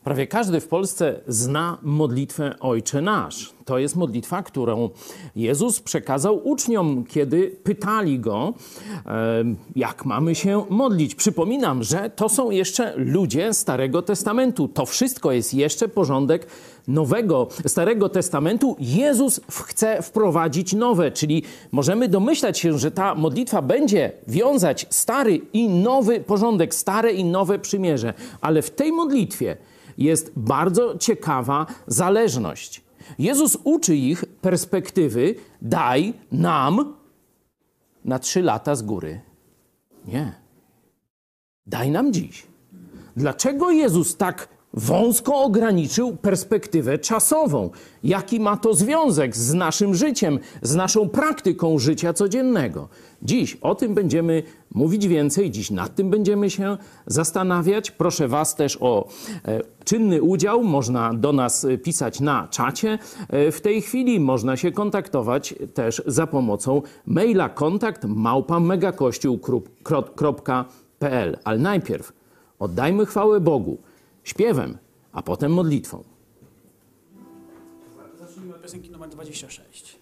Prawie każdy w Polsce zna modlitwę Ojcze Nasz. To jest modlitwa, którą Jezus przekazał uczniom, kiedy pytali Go, jak mamy się modlić. Przypominam, że to są jeszcze ludzie Starego Testamentu. To wszystko jest jeszcze porządek Starego Testamentu. Jezus chce wprowadzić nowe, czyli możemy domyślać się, że ta modlitwa będzie wiązać stary i nowy porządek, stare i nowe przymierze. Ale w tej modlitwie jest bardzo ciekawa zależność. Jezus uczy ich perspektywy: daj nam na 3 lata z góry. Nie. Daj nam dziś. Dlaczego Jezus tak wąsko ograniczył perspektywę czasową? Jaki ma to związek z naszym życiem, z naszą praktyką życia codziennego? Dziś o tym będziemy mówić więcej, dziś nad tym będziemy się zastanawiać. Proszę Was też o czynny udział. Można do nas pisać na czacie. W tej chwili można się kontaktować też za pomocą maila kontakt@megakościół.pl. Ale najpierw oddajmy chwałę Bogu śpiewem, a potem modlitwą. Zacznijmy od piosenki numer 26.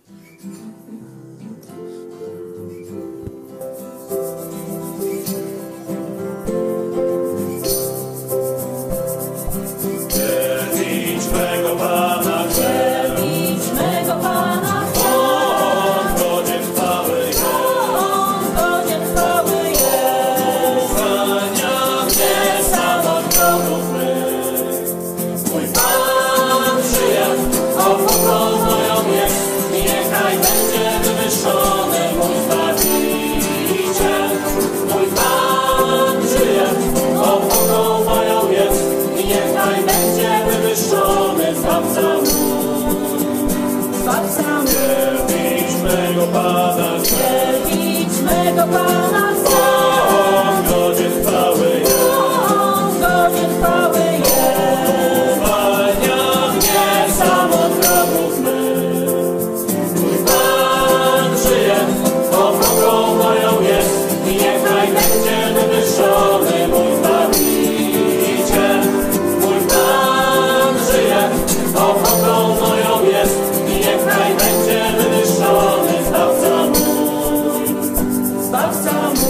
Wielbić mego Pana, Wielbić mego Pana, On godzien chwały jest. On godzien chwały jest. Uwalnia mnie sam od wrogów mych. Mój Pan przyjaciół, opórą moją jest. Niechaj będzie wywyższony mój Zbawiciel. Mój Pan przyjaciół, opórą moją jest. Niechaj będzie wywyższony Zbawca mój. Zbawca mój, Wielbić mego Pana, wielbić mego Pana, On godzien chwały jest. On godzien chwały jest. Uwalnia mnie sam od wrogów mych. Mój Pan żyje, opórą moją jest. I niechaj będzie wywyższony mój Zbawiciel. Mój Pan żyje, opórą moją jest. I niechaj będzie wywyższony Zbawca mój. Zbawca mój.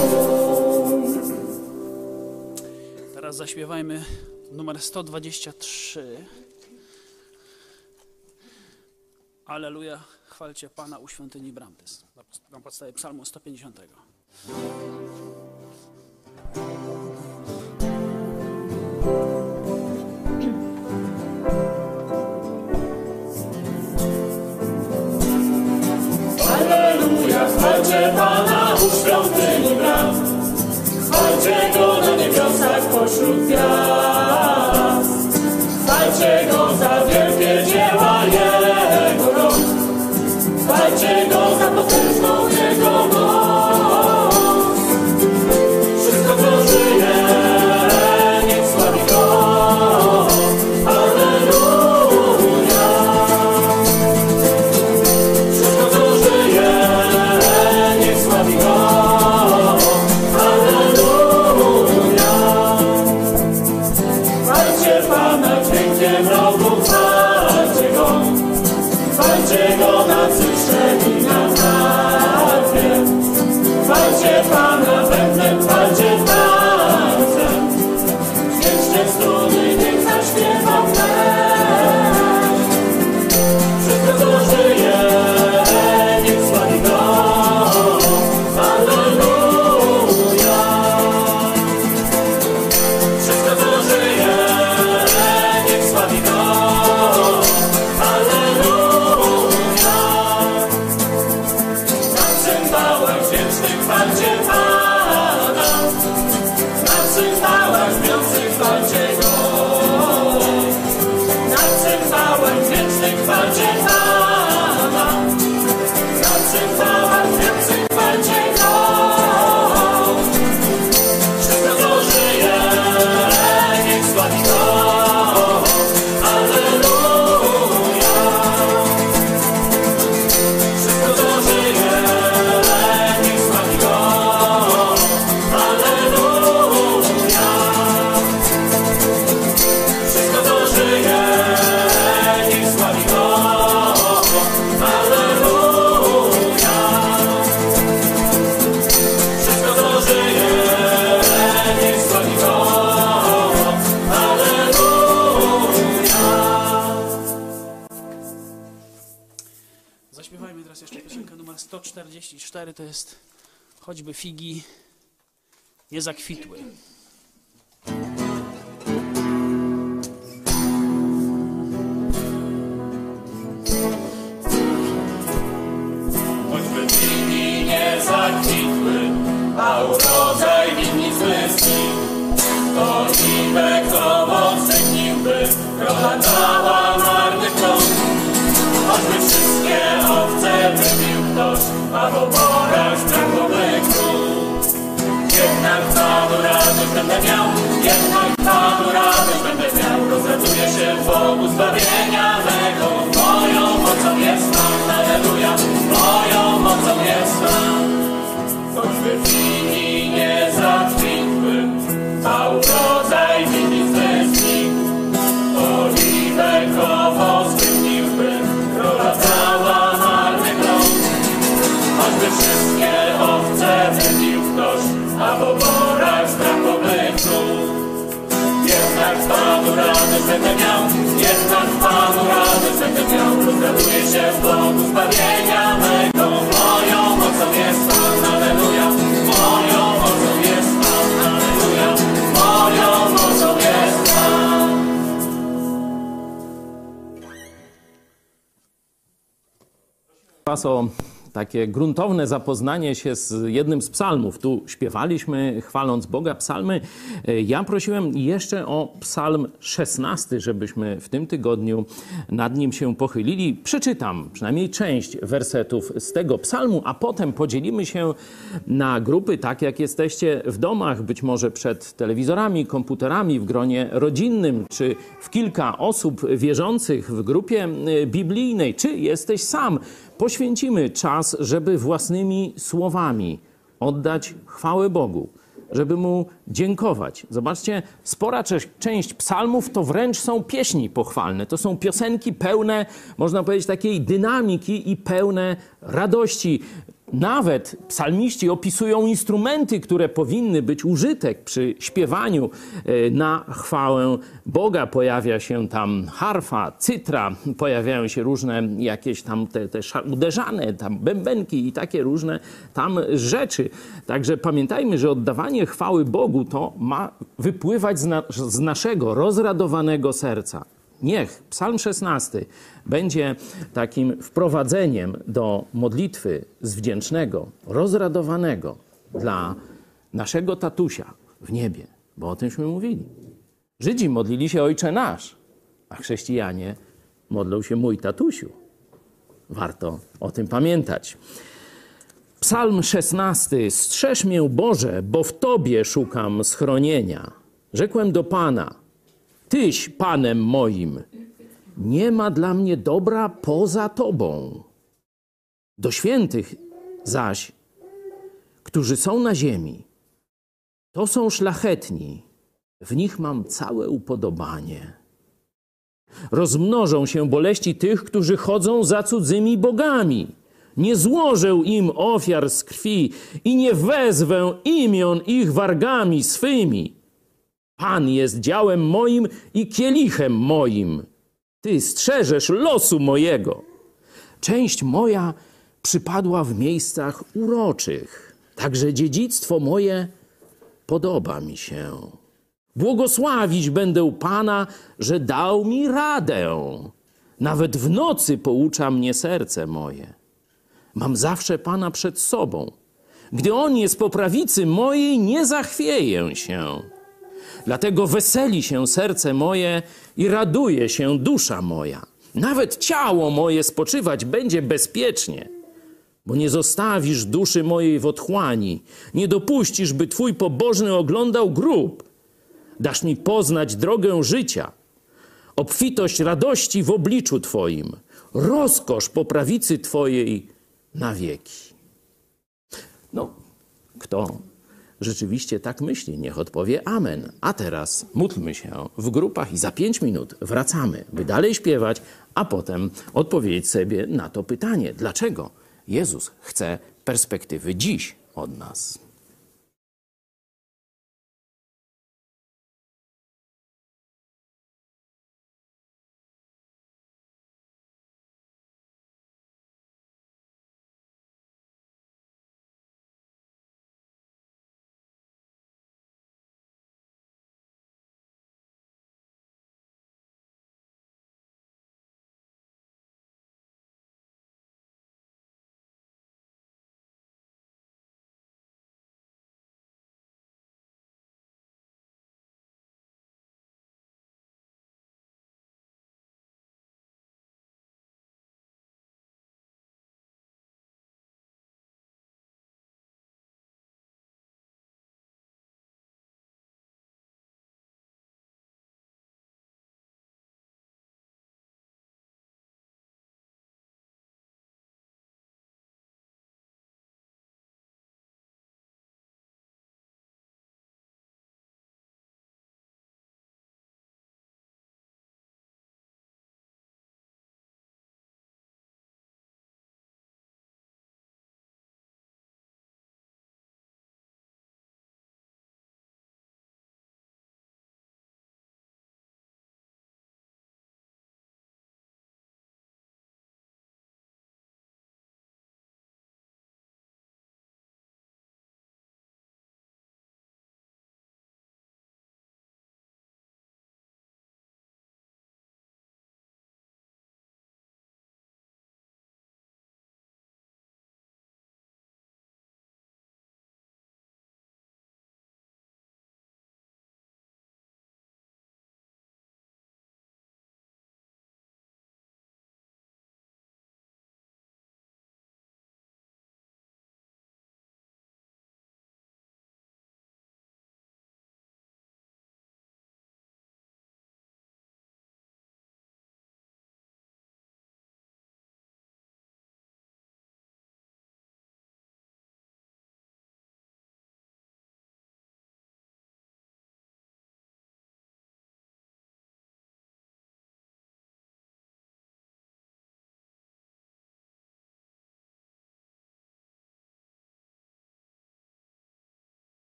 Teraz zaśpiewajmy numer 123. Alleluja, chwalcie Pana u świątyni bram. To jest na podstawie psalmu 150. Alleluja, chwalcie Pana u świątyni bram. Chwalcie Go na niebiosach pośród gwiazd. Chwalcie Go za wielkie dzieła Jego rąk. Chwalcie Go za potężną Jego moc. Wszystko, co żyje, niech sławi Go. Alleluja. Wszystko, co żyje, niech sławi Go. Alleluja. 144 to jest choćby figi nie zakwitły. Choćby figi nie zakwitły, a urodzaj winnic wyschli, to oliwek owoc zgniłby, krowa cała marnych plon. Choćby wszystkie owce wybił ktoś, a w oborach strachowy król. Jednak Panu radość będę miał, jednak Panu radość będę miał. Rozraduję się w Bogu zbawienia mego, moją mocą jest Pan, alleluja, moją mocą jest Pan. Choćby figi nie zakwitły, a urodzaj winnic wyschli, oliwek owoc wyniłby, krowa cała marnych plon. Choćby wszystkie owce wybił ktoś, a w oborach strachowy król. Jednak Panu radość będę miał, jednak Panu radość będę miał. Rozraduję się w Bogu zbawienia mego, moją mocą jest Pan, alleluja, moją mocą jest Pan, alleluja, moją mocą jest Pan. Was o takie gruntowne zapoznanie się z jednym z psalmów. Tu śpiewaliśmy, chwaląc Boga, psalmy. Ja prosiłem jeszcze o psalm 16, żebyśmy w tym tygodniu nad nim się pochylili. Przeczytam przynajmniej część wersetów z tego psalmu, a potem podzielimy się na grupy, tak jak jesteście w domach, być może przed telewizorami, komputerami, w gronie rodzinnym, czy w kilka osób wierzących w grupie biblijnej, czy jesteś sam. Poświęcimy czas, żeby własnymi słowami oddać chwałę Bogu, żeby Mu dziękować. Zobaczcie, spora część psalmów to wręcz są pieśni pochwalne. To są piosenki pełne, można powiedzieć, takiej dynamiki i pełne radości. Nawet psalmiści opisują instrumenty, które powinny być użyte przy śpiewaniu na chwałę Boga. Pojawia się tam harfa, cytra, pojawiają się różne jakieś tam te uderzane, tam bębenki i takie różne tam rzeczy. Także pamiętajmy, że oddawanie chwały Bogu to ma wypływać z naszego rozradowanego serca. Niech psalm 16 będzie takim wprowadzeniem do modlitwy z wdzięcznego, rozradowanego dla naszego tatusia w niebie, bo o tymśmy mówili. Żydzi modlili się Ojcze Nasz, a chrześcijanie modlą się Mój tatusiu. Warto o tym pamiętać. Psalm 16. Strzeż mię, Boże, bo w Tobie szukam schronienia. Rzekłem do Pana, Tyś Panem moim, nie ma dla mnie dobra poza Tobą. Do świętych zaś, którzy są na ziemi, to są szlachetni, w nich mam całe upodobanie. Rozmnożą się boleści tych, którzy chodzą za cudzymi bogami. Nie złożę im ofiar z krwi i nie wezwę imion ich wargami swymi. Pan jest działem moim i kielichem moim. Ty strzeżesz losu mojego. Część moja przypadła w miejscach uroczych. Także dziedzictwo moje podoba mi się. Błogosławić będę Pana, że dał mi radę. Nawet w nocy poucza mnie serce moje. Mam zawsze Pana przed sobą. Gdy On jest po prawicy mojej, nie zachwieję się. Dlatego weseli się serce moje i raduje się dusza moja. Nawet ciało moje spoczywać będzie bezpiecznie, bo nie zostawisz duszy mojej w otchłani, nie dopuścisz, by Twój pobożny oglądał grób. Dasz mi poznać drogę życia, obfitość radości w obliczu Twoim, rozkosz po prawicy Twojej na wieki. No, kto rzeczywiście tak myśli, niech odpowie amen. A teraz módlmy się w grupach i za 5 minut wracamy, by dalej śpiewać, a potem odpowiedzieć sobie na to pytanie. Dlaczego Jezus chce perspektywy dziś od nas?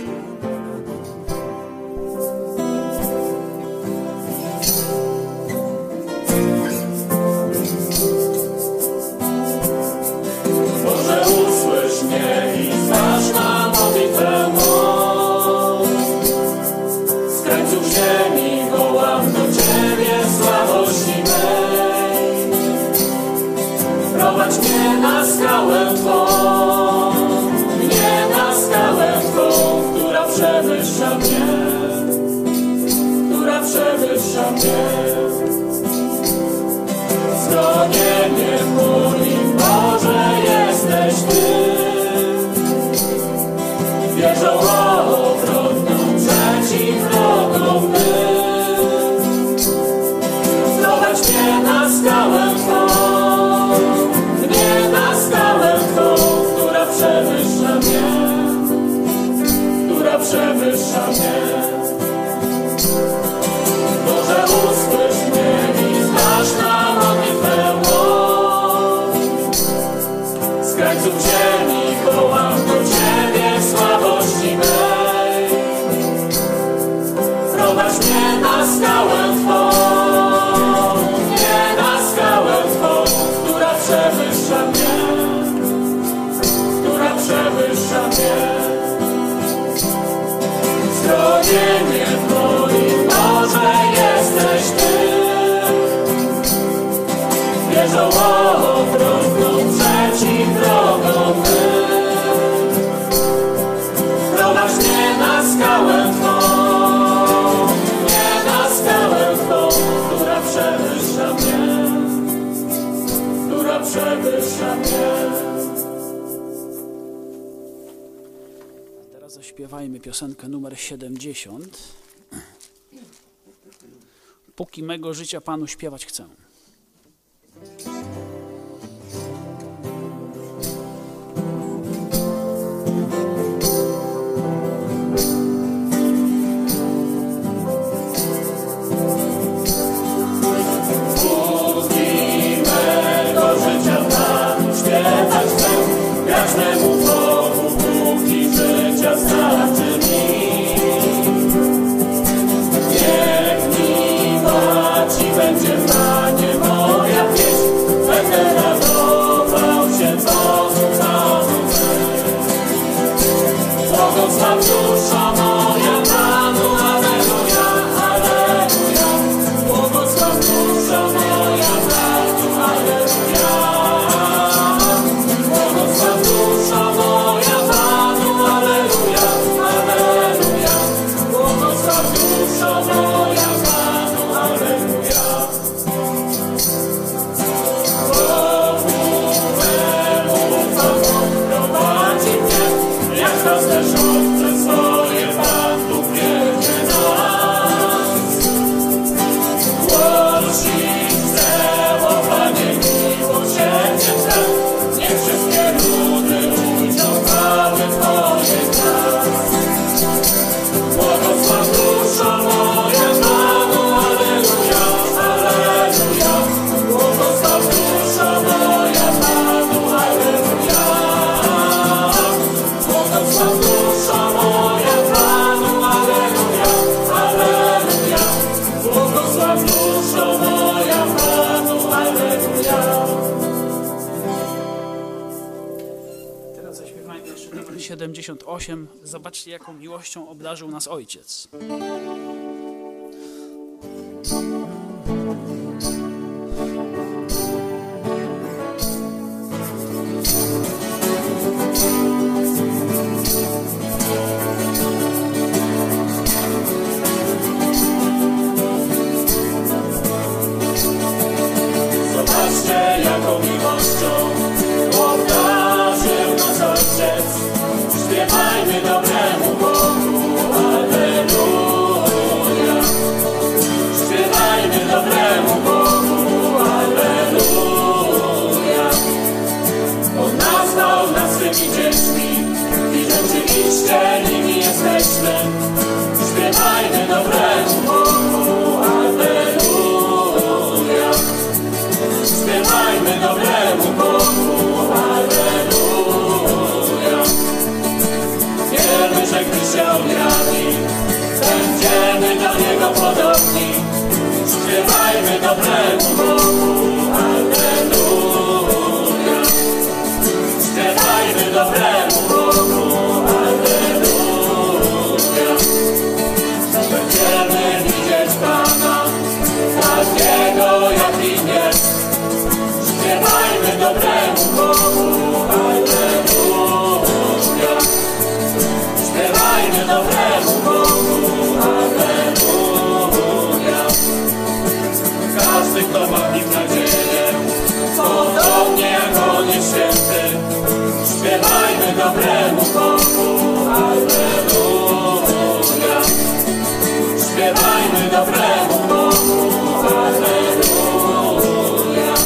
Boże, usłysz mnie i znasz na modlitwę mą. Z krańców ziemi wołam do Ciebie sławości mej. Prowadź mnie na skałę Twą, mnie na skałę Twą, która przewyższa mnie, która przewyższa mnie. Schronienie moim, Boże, jesteś Ty. Wieżą ochronną przeciw wrogom mym. Prowadź mnie na skałę Twą, mnie na skałę Twą, która przewyższa mnie, która przewyższa mnie. Boże, usłysz mnie i znasz na modlitwę mą. Z krańców ziemi wołam do Ciebie sławości mej. Prowadź mnie na skałę Twą, mnie na skałę Twą, która przewyższa mnie, która przewyższa mnie. Schronienie w moim, Boże, jesteś Ty. Wieżą ochronną przeciw wrogom mym. Prowadź mnie na skałę Twą, mnie na skałę Twą, która przewyższa mnie, która przewyższa mnie. Teraz zaśpiewajmy piosenkę numer 70. Póki mego życia Panu śpiewać chcę. Póki mego życia Panu śpiewać chcę, grać memu Bogu, póki życia starczy mi. Niech miła Ci będzie, Panie, moja pieśń, będę radował się Bogu Panu mym. Błogosław dusza moja Panu, alleluja, alleluja. Błogosław dusza moja Panu, alleluja. Błogosław dusza moja Panu, alleluja, alleluja. Błogosław dusza moja Panu, alleluja. Prowadzi mnie, jak nas też owce swoje, Pan Bóg wiedzie nas. Głosić chcę, o Panie, miłosierdzie Twe, niech wszystkie ludy ujrzą chwały Twoje nas. Błogosław dusza moja Panu, alleluja, alleluja. Błogosław dusza moja Panu, alleluja. Błogosław dusza moja Panu, alleluja, alleluja. Błogosław dusza moja Panu, alleluja. Teraz zaśpiewajmy jeszcze numer 78. Zobaczcie, jaką miłością obdarzył nas Ojciec. Zobaczcie, jaką miłością obdarzył nas Ojciec. Śpiewajmy dobremu Bogu, alleluja. Śpiewajmy dobremu Bogu, alleluja. Śpiewajmy dobremu Bogu, alleluja. Będziemy widzieć Pana, takiego jaki jest. Śpiewajmy dobremu Bogu, alleluja. Śpiewajmy dobremu Bogu, alleluja. Każdy, kto ma w nim nadzieję, podobnie jak On jest święty. Śpiewajmy dobremu Bogu, alleluja. Śpiewajmy dobremu Bogu, alleluja.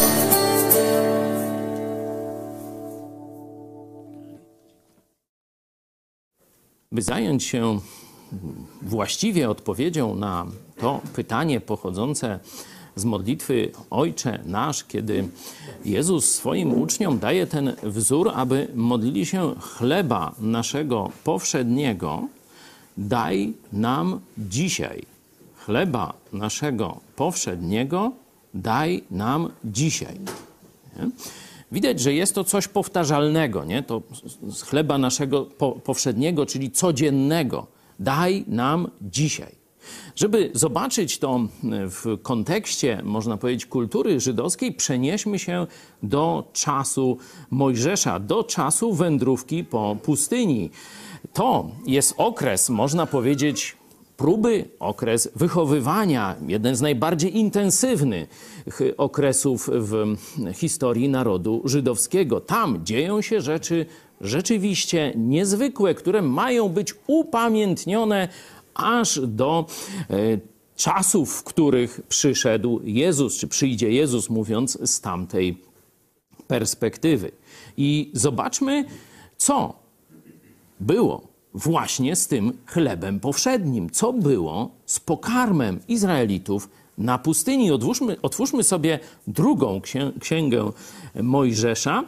By zająć się właściwie odpowiedzią na to pytanie pochodzące z modlitwy Ojcze Nasz, kiedy Jezus swoim uczniom daje ten wzór, aby modlili się: chleba naszego powszedniego daj nam dzisiaj. Chleba naszego powszedniego daj nam dzisiaj. Nie? Widać, że jest to coś powtarzalnego, nie? To z chleba naszego powszedniego, czyli codziennego. Daj nam dzisiaj. Żeby zobaczyć to w kontekście, można powiedzieć, kultury żydowskiej, przenieśmy się do czasu Mojżesza, do czasu wędrówki po pustyni. To jest okres, można powiedzieć, próby, okres wychowywania, jeden z najbardziej intensywnych okresów w historii narodu żydowskiego. Tam dzieją się rzeczy rzeczywiście niezwykłe, które mają być upamiętnione aż do czasów, w których przyszedł Jezus, czy przyjdzie Jezus, mówiąc z tamtej perspektywy. I zobaczmy, co było właśnie z tym chlebem powszednim. Co było z pokarmem Izraelitów na pustyni? Otwórzmy sobie drugą księgę Mojżesza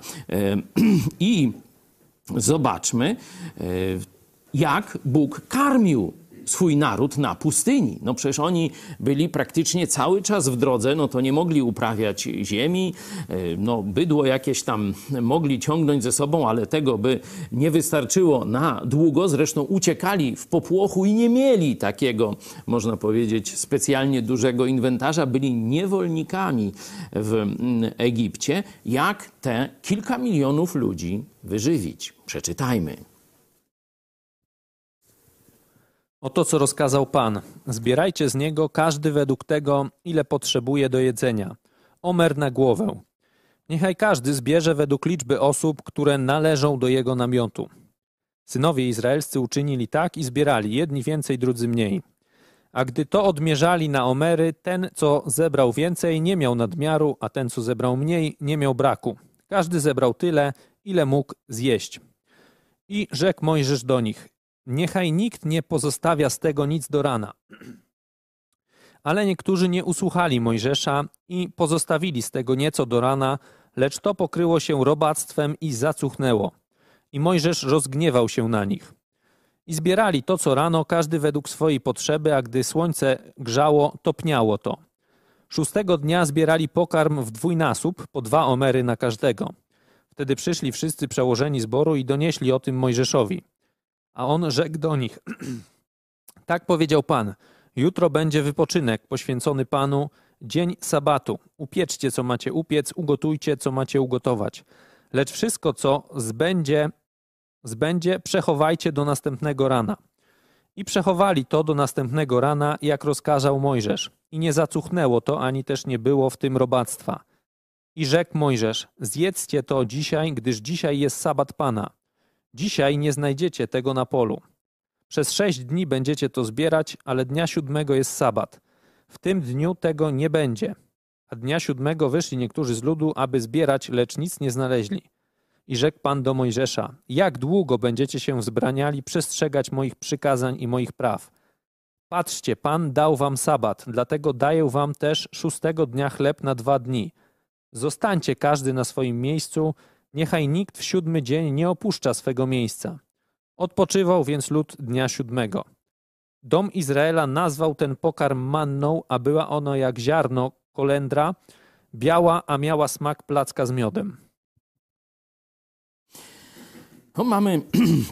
i zobaczmy, jak Bóg karmił swój naród na pustyni. No przecież oni byli praktycznie cały czas w drodze, no to nie mogli uprawiać ziemi, no bydło jakieś tam mogli ciągnąć ze sobą, ale tego by nie wystarczyło na długo. Zresztą uciekali w popłochu i nie mieli takiego, można powiedzieć, specjalnie dużego inwentarza. Byli niewolnikami w Egipcie. Jak te kilka milionów ludzi wyżywić? Przeczytajmy. Oto co rozkazał Pan. Zbierajcie z niego każdy według tego, ile potrzebuje do jedzenia. Omer na głowę. Niechaj każdy zbierze według liczby osób, które należą do jego namiotu. Synowie izraelscy uczynili tak i zbierali, jedni więcej, drudzy mniej. A gdy to odmierzali na omery, ten, co zebrał więcej, nie miał nadmiaru, a ten, co zebrał mniej, nie miał braku. Każdy zebrał tyle, ile mógł zjeść. I rzekł Mojżesz do nich: niechaj nikt nie pozostawia z tego nic do rana. Ale niektórzy nie usłuchali Mojżesza i pozostawili z tego nieco do rana, lecz to pokryło się robactwem i zacuchnęło. I Mojżesz rozgniewał się na nich. I zbierali to co rano, każdy według swojej potrzeby, a gdy słońce grzało, topniało to. 6. dnia zbierali pokarm w dwójnasób, po 2 omery na każdego. Wtedy przyszli wszyscy przełożeni zboru i donieśli o tym Mojżeszowi. A on rzekł do nich: tak powiedział Pan, jutro będzie wypoczynek poświęcony Panu, dzień sabatu. Upieczcie, co macie upiec, ugotujcie, co macie ugotować. Lecz wszystko, co zbędzie, przechowajcie do następnego rana. I przechowali to do następnego rana, jak rozkazał Mojżesz. I nie zacuchnęło to, ani też nie było w tym robactwa. I rzekł Mojżesz: zjedzcie to dzisiaj, gdyż dzisiaj jest sabat Pana. Dzisiaj nie znajdziecie tego na polu. Przez 6 dni będziecie to zbierać, ale dnia 7 jest sabat. W tym dniu tego nie będzie. A dnia 7 wyszli niektórzy z ludu, aby zbierać, lecz nic nie znaleźli. I rzekł Pan do Mojżesza: jak długo będziecie się wzbraniali przestrzegać moich przykazań i moich praw? Patrzcie, Pan dał wam sabat, dlatego daję wam też 6 dnia chleb na 2 dni. Zostańcie każdy na swoim miejscu, niechaj nikt w 7 dzień nie opuszcza swego miejsca. Odpoczywał więc lud dnia 7. Dom Izraela nazwał ten pokarm manną, a była ono jak ziarno, kolendra, biała, a miała smak placka z miodem. No, mamy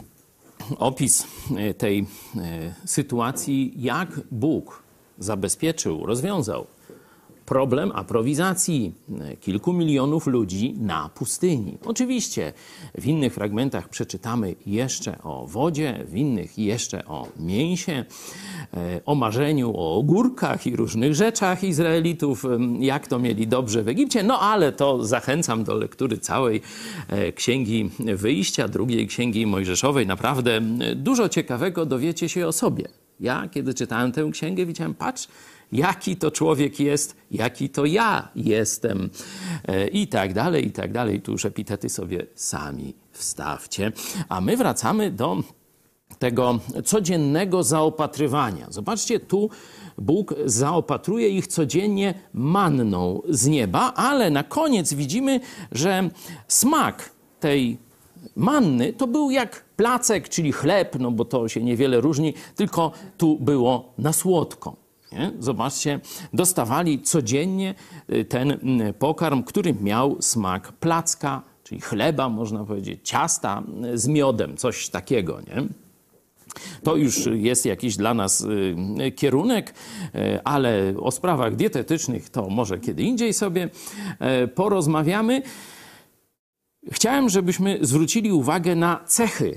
opis tej sytuacji, jak Bóg zabezpieczył, rozwiązał problem aprowizacji kilku milionów ludzi na pustyni. Oczywiście w innych fragmentach przeczytamy jeszcze o wodzie, w innych jeszcze o mięsie, o marzeniu o ogórkach i różnych rzeczach Izraelitów, jak to mieli dobrze w Egipcie. No ale to zachęcam do lektury całej Księgi Wyjścia, drugiej Księgi Mojżeszowej. Naprawdę dużo ciekawego dowiecie się o sobie. Ja, kiedy czytałem tę księgę, widziałem, patrz, jaki to człowiek jest, jaki to ja jestem i tak dalej, i tak dalej. Tu już epitety sobie sami wstawcie. A my wracamy do tego codziennego zaopatrywania. Zobaczcie, tu Bóg zaopatruje ich codziennie manną z nieba, ale na koniec widzimy, że smak tej manny to był jak placek, czyli chleb, no bo to się niewiele różni, tylko tu było na słodko. Nie? Zobaczcie, dostawali codziennie ten pokarm, który miał smak placka, czyli chleba, można powiedzieć, ciasta z miodem, coś takiego, nie? To już jest jakiś dla nas kierunek, ale o sprawach dietetycznych to może kiedy indziej sobie porozmawiamy. Chciałem, żebyśmy zwrócili uwagę na cechy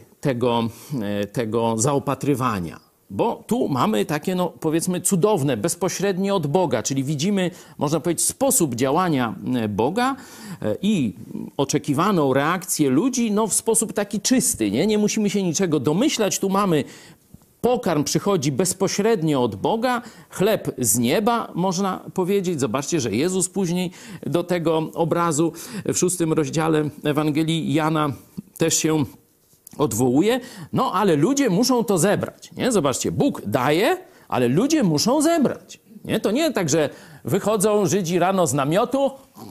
tego zaopatrywania. Bo tu mamy takie, no powiedzmy, cudowne, bezpośrednie od Boga, czyli widzimy, można powiedzieć, sposób działania Boga i oczekiwaną reakcję ludzi, no w sposób taki czysty, nie musimy się niczego domyślać. Tu mamy pokarm, przychodzi bezpośrednio od Boga, chleb z nieba, można powiedzieć. Zobaczcie, że Jezus później do tego obrazu w 6 rozdziale Ewangelii Jana też się odwołuje, no ale ludzie muszą to zebrać, nie? Zobaczcie, Bóg daje, ale ludzie muszą zebrać, nie? To nie tak, że wychodzą Żydzi rano z namiotu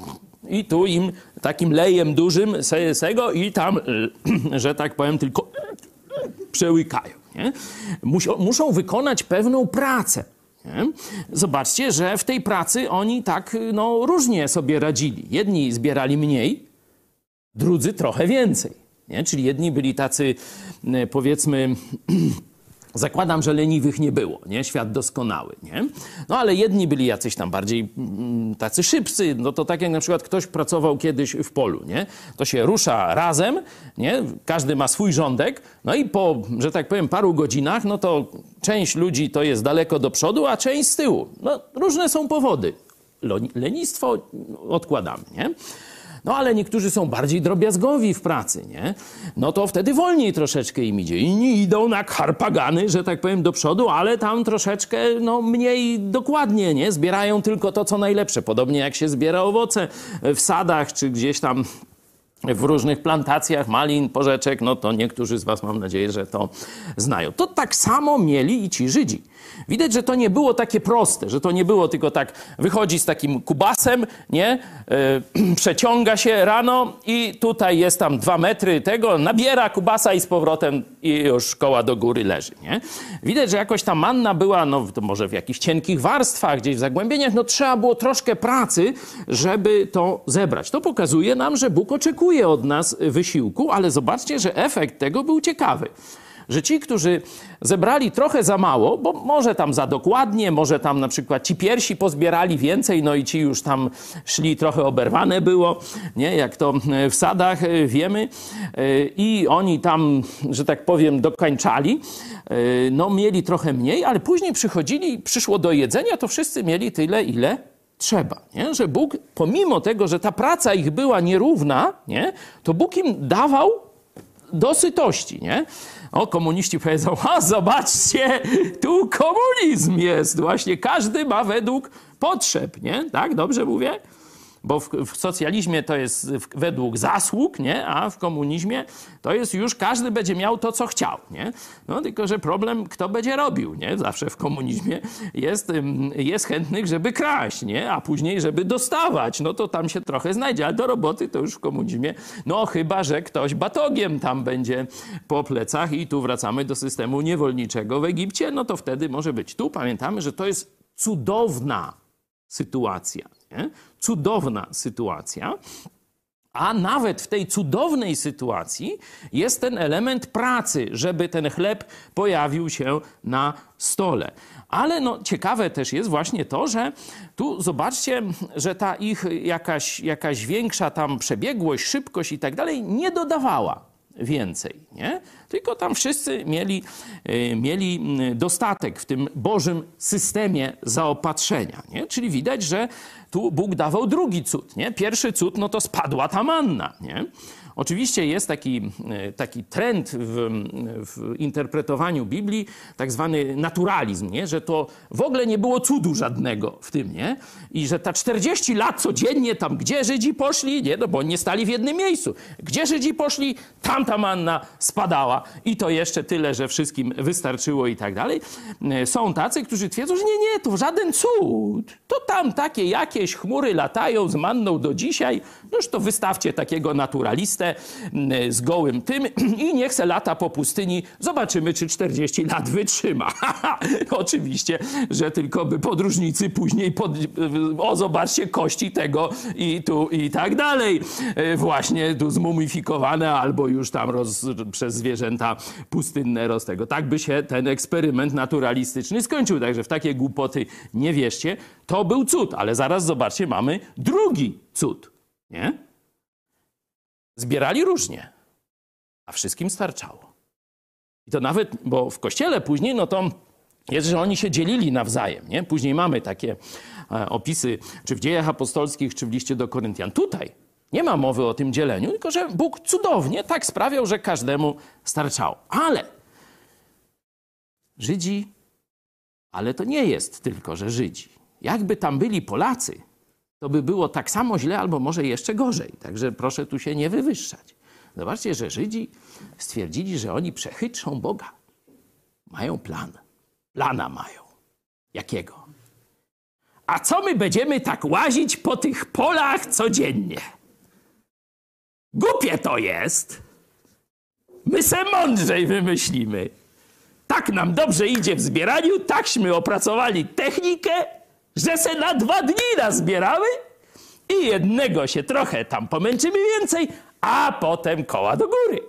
i tu im takim lejem dużym sego i tam, że tak powiem, tylko przełykają, nie? Muszą wykonać pewną pracę. Nie? Zobaczcie, że w tej pracy oni tak no, różnie sobie radzili. Jedni zbierali mniej, drudzy trochę więcej. Nie? Czyli jedni byli tacy, powiedzmy, zakładam, że leniwych nie było, nie? Świat doskonały, nie? No ale jedni byli jacyś tam bardziej tacy szybcy, no to tak jak na przykład ktoś pracował kiedyś w polu, nie? To się rusza razem, nie? Każdy ma swój rządek, no i po, że tak powiem, paru godzinach, no to część ludzi to jest daleko do przodu, a część z tyłu. No różne są powody. Lenistwo odkładamy, nie? No ale niektórzy są bardziej drobiazgowi w pracy, nie? No to wtedy wolniej troszeczkę im idzie. Inni idą na harpagany, że tak powiem, do przodu, ale tam troszeczkę no, mniej dokładnie, nie? Zbierają tylko to, co najlepsze. Podobnie jak się zbiera owoce w sadach, czy gdzieś tam w różnych plantacjach malin, porzeczek, no to niektórzy z was, mam nadzieję, że to znają. To tak samo mieli i ci Żydzi. Widać, że to nie było takie proste, że to nie było tylko tak, wychodzi z takim kubasem, nie? Przeciąga się rano i tutaj jest tam 2 metry tego, nabiera kubasa i z powrotem i już szkoła do góry leży, nie? Widać, że jakoś ta manna była, no to może w jakichś cienkich warstwach, gdzieś w zagłębieniach, no trzeba było troszkę pracy, żeby to zebrać. To pokazuje nam, że Bóg oczekuje od nas wysiłku, ale zobaczcie, że efekt tego był ciekawy. Że ci, którzy zebrali trochę za mało, bo może tam za dokładnie, może tam na przykład ci pierwsi pozbierali więcej, no i ci już tam szli trochę oberwane było, nie? Jak to w sadach wiemy. I oni tam, że tak powiem, dokańczali, no mieli trochę mniej, ale później przyszło do jedzenia, to wszyscy mieli tyle, ile trzeba, nie? Że Bóg, pomimo tego, że ta praca ich była nierówna, nie? To Bóg im dawał do sytości, nie? O, komuniści powiedzą, a zobaczcie, tu komunizm jest. Właśnie każdy ma według potrzeb, nie? Tak, dobrze mówię? Bo w socjalizmie to jest według zasług, nie? A w komunizmie to jest już każdy będzie miał to, co chciał, nie? No tylko, że problem, kto będzie robił, nie? Zawsze w komunizmie jest chętnych, żeby kraść, nie? A później, żeby dostawać. No to tam się trochę znajdzie, ale do roboty to już w komunizmie, no chyba, że ktoś batogiem tam będzie po plecach i tu wracamy do systemu niewolniczego w Egipcie, no to wtedy może być. Tu pamiętamy, że to jest cudowna sytuacja. Nie? Cudowna sytuacja. A nawet w tej cudownej sytuacji jest ten element pracy, żeby ten chleb pojawił się na stole. Ale no, ciekawe też jest właśnie to, że tu zobaczcie, że ta ich jakaś większa tam przebiegłość, szybkość i tak dalej nie dodawała więcej, nie? Tylko tam wszyscy mieli dostatek w tym Bożym systemie zaopatrzenia, nie? Czyli widać, że tu Bóg dawał drugi cud, nie? Pierwszy cud, no to spadła ta manna, nie? Oczywiście jest taki trend w interpretowaniu Biblii, tak zwany naturalizm, nie? Że to w ogóle nie było cudu żadnego w tym, nie? I że ta 40 lat codziennie tam, gdzie Żydzi poszli, nie? No bo oni nie stali w jednym miejscu. Gdzie Żydzi poszli, tam ta manna spadała i to jeszcze tyle, że wszystkim wystarczyło i tak dalej. Są tacy, którzy twierdzą, że nie, to żaden cud. To tam takie jakieś chmury latają z manną do dzisiaj. Noż to wystawcie takiego naturalistę z gołym tym i niech se lata po pustyni. Zobaczymy, czy 40 lat wytrzyma. Oczywiście, że tylko by podróżnicy później zobaczcie kości tego i tu i tak dalej. Właśnie tu zmumifikowane albo już tam przez zwierzęta pustynne tego. Tak by się ten eksperyment naturalistyczny skończył. Także w takie głupoty nie wierzcie. To był cud, ale zaraz zobaczcie, mamy drugi cud. Nie? Zbierali różnie, a wszystkim starczało. I to nawet, bo w kościele później, no to jest, że oni się dzielili nawzajem, nie? Później mamy takie opisy, czy w Dziejach Apostolskich, czy w liście do Koryntian. Tutaj nie ma mowy o tym dzieleniu, tylko że Bóg cudownie tak sprawiał, że każdemu starczało. Ale Żydzi, ale to nie jest tylko, że Żydzi. Jakby tam byli Polacy, to by było tak samo źle, albo może jeszcze gorzej. Także proszę tu się nie wywyższać. Zobaczcie, że Żydzi stwierdzili, że oni przechytrzą Boga. Mają plan. Plana mają. Jakiego? A co my będziemy tak łazić po tych polach codziennie? Głupie to jest. My se mądrzej wymyślimy. Tak nam dobrze idzie w zbieraniu, takśmy opracowali technikę, że se na 2 dni nazbierały i jednego się trochę tam pomęczymy więcej, a potem koła do góry.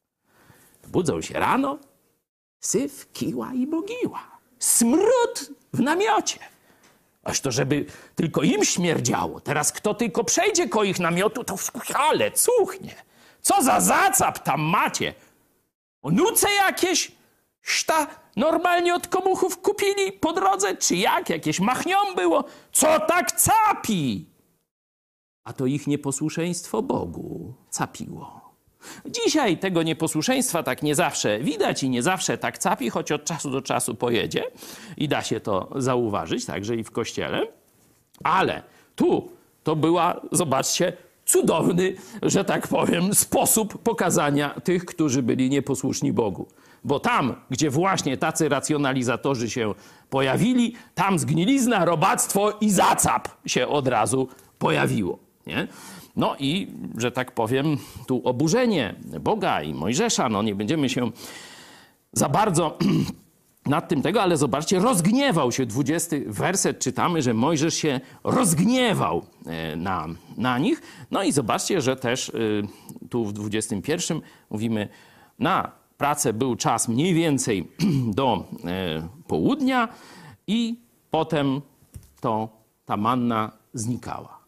Budzą się rano, syf, kiła i mogiła. Smród w namiocie. Aż to, żeby tylko im śmierdziało. Teraz kto tylko przejdzie koło ich namiotu, to ale cuchnie. Co za zacap tam macie? Onuce jakieś? Szta normalnie od komuchów kupili po drodze? Czy jak? Jakieś machnią było? Co tak capi? A to ich nieposłuszeństwo Bogu capiło. Dzisiaj tego nieposłuszeństwa tak nie zawsze widać i nie zawsze tak capi, choć od czasu do czasu pojedzie i da się to zauważyć, także i w kościele. Ale tu to była, zobaczcie, cudowny, że tak powiem, sposób pokazania tych, którzy byli nieposłuszni Bogu. Bo tam, gdzie właśnie tacy racjonalizatorzy się pojawili, tam zgnilizna, robactwo i zacap się od razu pojawiło. Nie? No i, że tak powiem, tu oburzenie Boga i Mojżesza, no nie będziemy się za bardzo nad tym tego, ale zobaczcie, rozgniewał się, 20 werset czytamy, że Mojżesz się rozgniewał na nich. No i zobaczcie, że też tu w 21 mówimy, na pracę był czas mniej więcej do południa i potem ta manna znikała.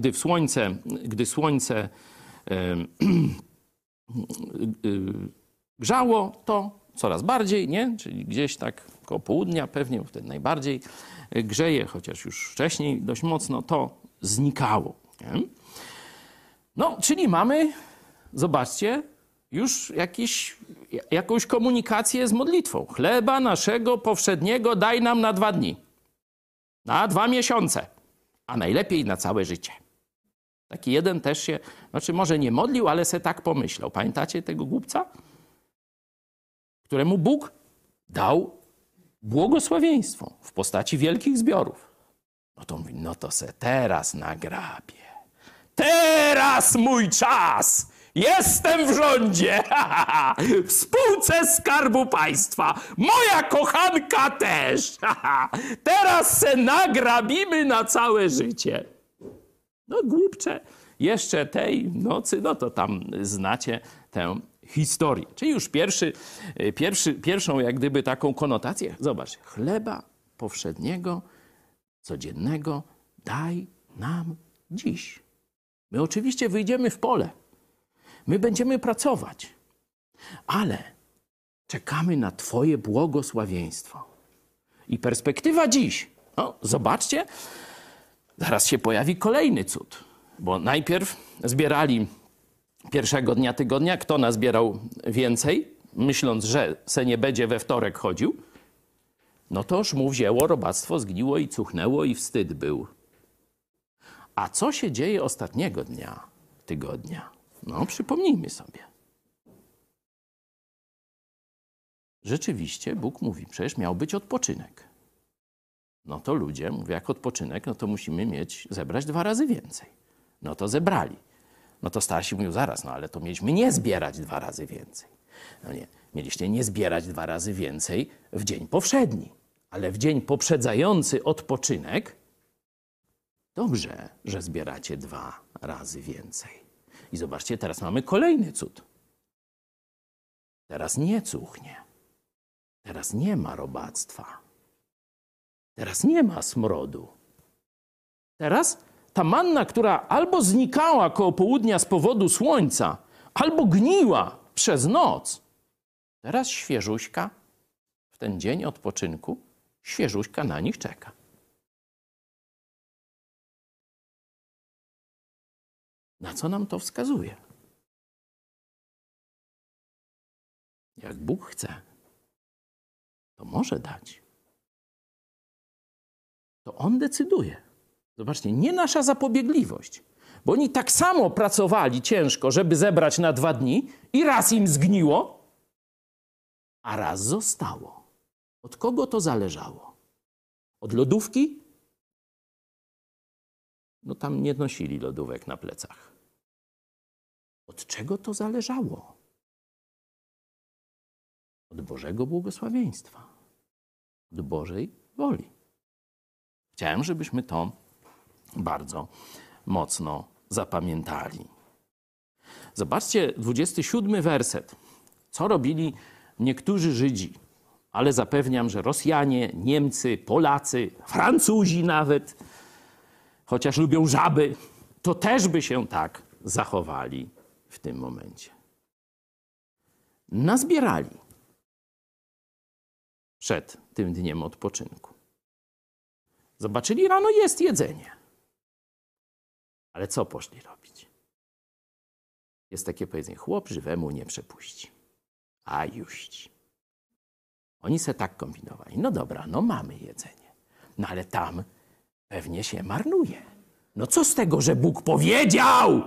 Gdy słońce grzało, to coraz bardziej, nie? Czyli gdzieś tak koło południa pewnie, wtedy najbardziej grzeje, chociaż już wcześniej dość mocno, to znikało. Nie? No, czyli mamy, zobaczcie, już jakąś komunikację z modlitwą. Chleba naszego powszedniego daj nam na 2 dni. Na 2 miesiące. A najlepiej na całe życie. Taki jeden też się, znaczy może nie modlił, ale se tak pomyślał. Pamiętacie tego głupca? Któremu Bóg dał błogosławieństwo w postaci wielkich zbiorów. No to mówi, no to se teraz nagrabię. Teraz mój czas! Jestem w rządzie! W spółce Skarbu Państwa! Moja kochanka też! Teraz se nagrabimy na całe życie. No głupcze, jeszcze tej nocy, no to tam znacie tę historię. Czyli już pierwszą jak gdyby taką konotację. Zobacz, chleba powszedniego, codziennego daj nam dziś. My oczywiście wyjdziemy w pole. My będziemy pracować. Ale czekamy na Twoje błogosławieństwo. I perspektywa dziś. No, zobaczcie, zaraz się pojawi kolejny cud. Bo najpierw zbierali pierwszego dnia tygodnia. Kto nazbierał więcej, myśląc, że se nie będzie we wtorek chodził, no toż mu wzięło robactwo, zgniło i cuchnęło i wstyd był. A co się dzieje ostatniego dnia tygodnia? No, przypomnijmy sobie. Rzeczywiście Bóg mówi, przecież miał być odpoczynek. No to ludzie mówią, jak odpoczynek, no to musimy zebrać 2 razy więcej. No to zebrali. No to starsi mówią, zaraz, no ale to mieliśmy nie zbierać 2 razy więcej. No nie, mieliście nie zbierać 2 razy więcej w dzień powszedni. Ale w dzień poprzedzający odpoczynek dobrze, że zbieracie 2 razy więcej. I zobaczcie, teraz mamy kolejny cud. Teraz nie cuchnie. Teraz nie ma robactwa. Teraz nie ma smrodu. Teraz ta manna, która albo znikała koło południa z powodu słońca, albo gniła przez noc, teraz świeżuśka w ten dzień odpoczynku, świeżuśka na nich czeka. Na co nam to wskazuje? Jak Bóg chce, to może dać. To On decyduje. Zobaczcie, nie nasza zapobiegliwość. Bo oni tak samo pracowali ciężko, żeby zebrać na 2 dni i raz im zgniło, a raz zostało. Od kogo to zależało? Od lodówki? No tam nie nosili lodówek na plecach. Od czego to zależało? Od Bożego błogosławieństwa. Od Bożej woli. Chciałem, żebyśmy to bardzo mocno zapamiętali. Zobaczcie 27 werset. Co robili niektórzy Żydzi? Ale zapewniam, że Rosjanie, Niemcy, Polacy, Francuzi nawet, chociaż lubią żaby, to też by się tak zachowali w tym momencie. Nazbierali przed tym dniem odpoczynku. Zobaczyli, rano jest jedzenie. Ale co poszli robić? Jest takie powiedzenie, chłop żywemu nie przepuści. A juść. Oni se tak kombinowali. No dobra, no mamy jedzenie. No ale tam pewnie się marnuje. No co z tego, że Bóg powiedział,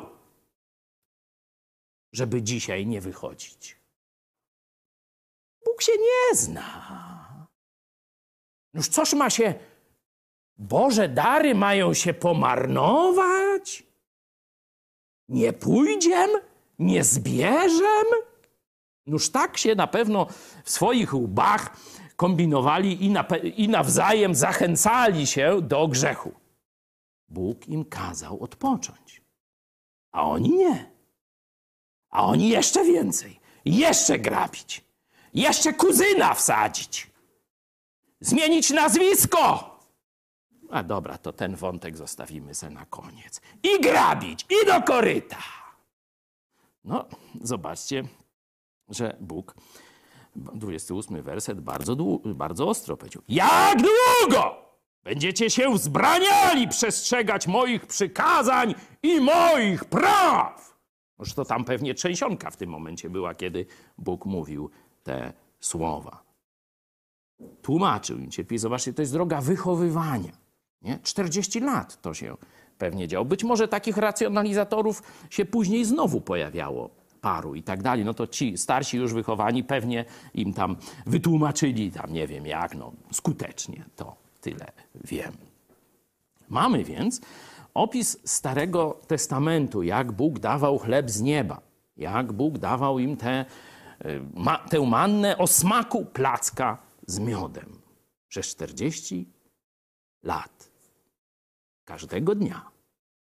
żeby dzisiaj nie wychodzić? Bóg się nie zna. Noż coż ma się... Boże dary mają się pomarnować? Nie pójdziem? Nie zbierzem? Noż tak się na pewno w swoich łbach kombinowali i nawzajem zachęcali się do grzechu. Bóg im kazał odpocząć. A oni nie. A oni jeszcze więcej. Jeszcze grabić. Jeszcze kuzyna wsadzić. Zmienić nazwisko. A dobra, to ten wątek zostawimy se na koniec. I grabić, i do koryta. No, zobaczcie, że Bóg, 28 werset, bardzo ostro powiedział. Jak długo będziecie się wzbraniali przestrzegać moich przykazań i moich praw? Noż to tam pewnie trzęsionka w tym momencie była, kiedy Bóg mówił te słowa. Tłumaczył im cierpliwie. Zobaczcie, to jest droga wychowywania. Nie? 40 lat to się pewnie działo. Być może takich racjonalizatorów się później znowu pojawiało paru i tak dalej. No to ci starsi już wychowani pewnie im tam wytłumaczyli, tam nie wiem jak, no skutecznie, to tyle wiem. Mamy więc opis Starego Testamentu, jak Bóg dawał chleb z nieba, jak Bóg dawał im tę mannę o smaku placka z miodem. Przez 40 lat. Każdego dnia.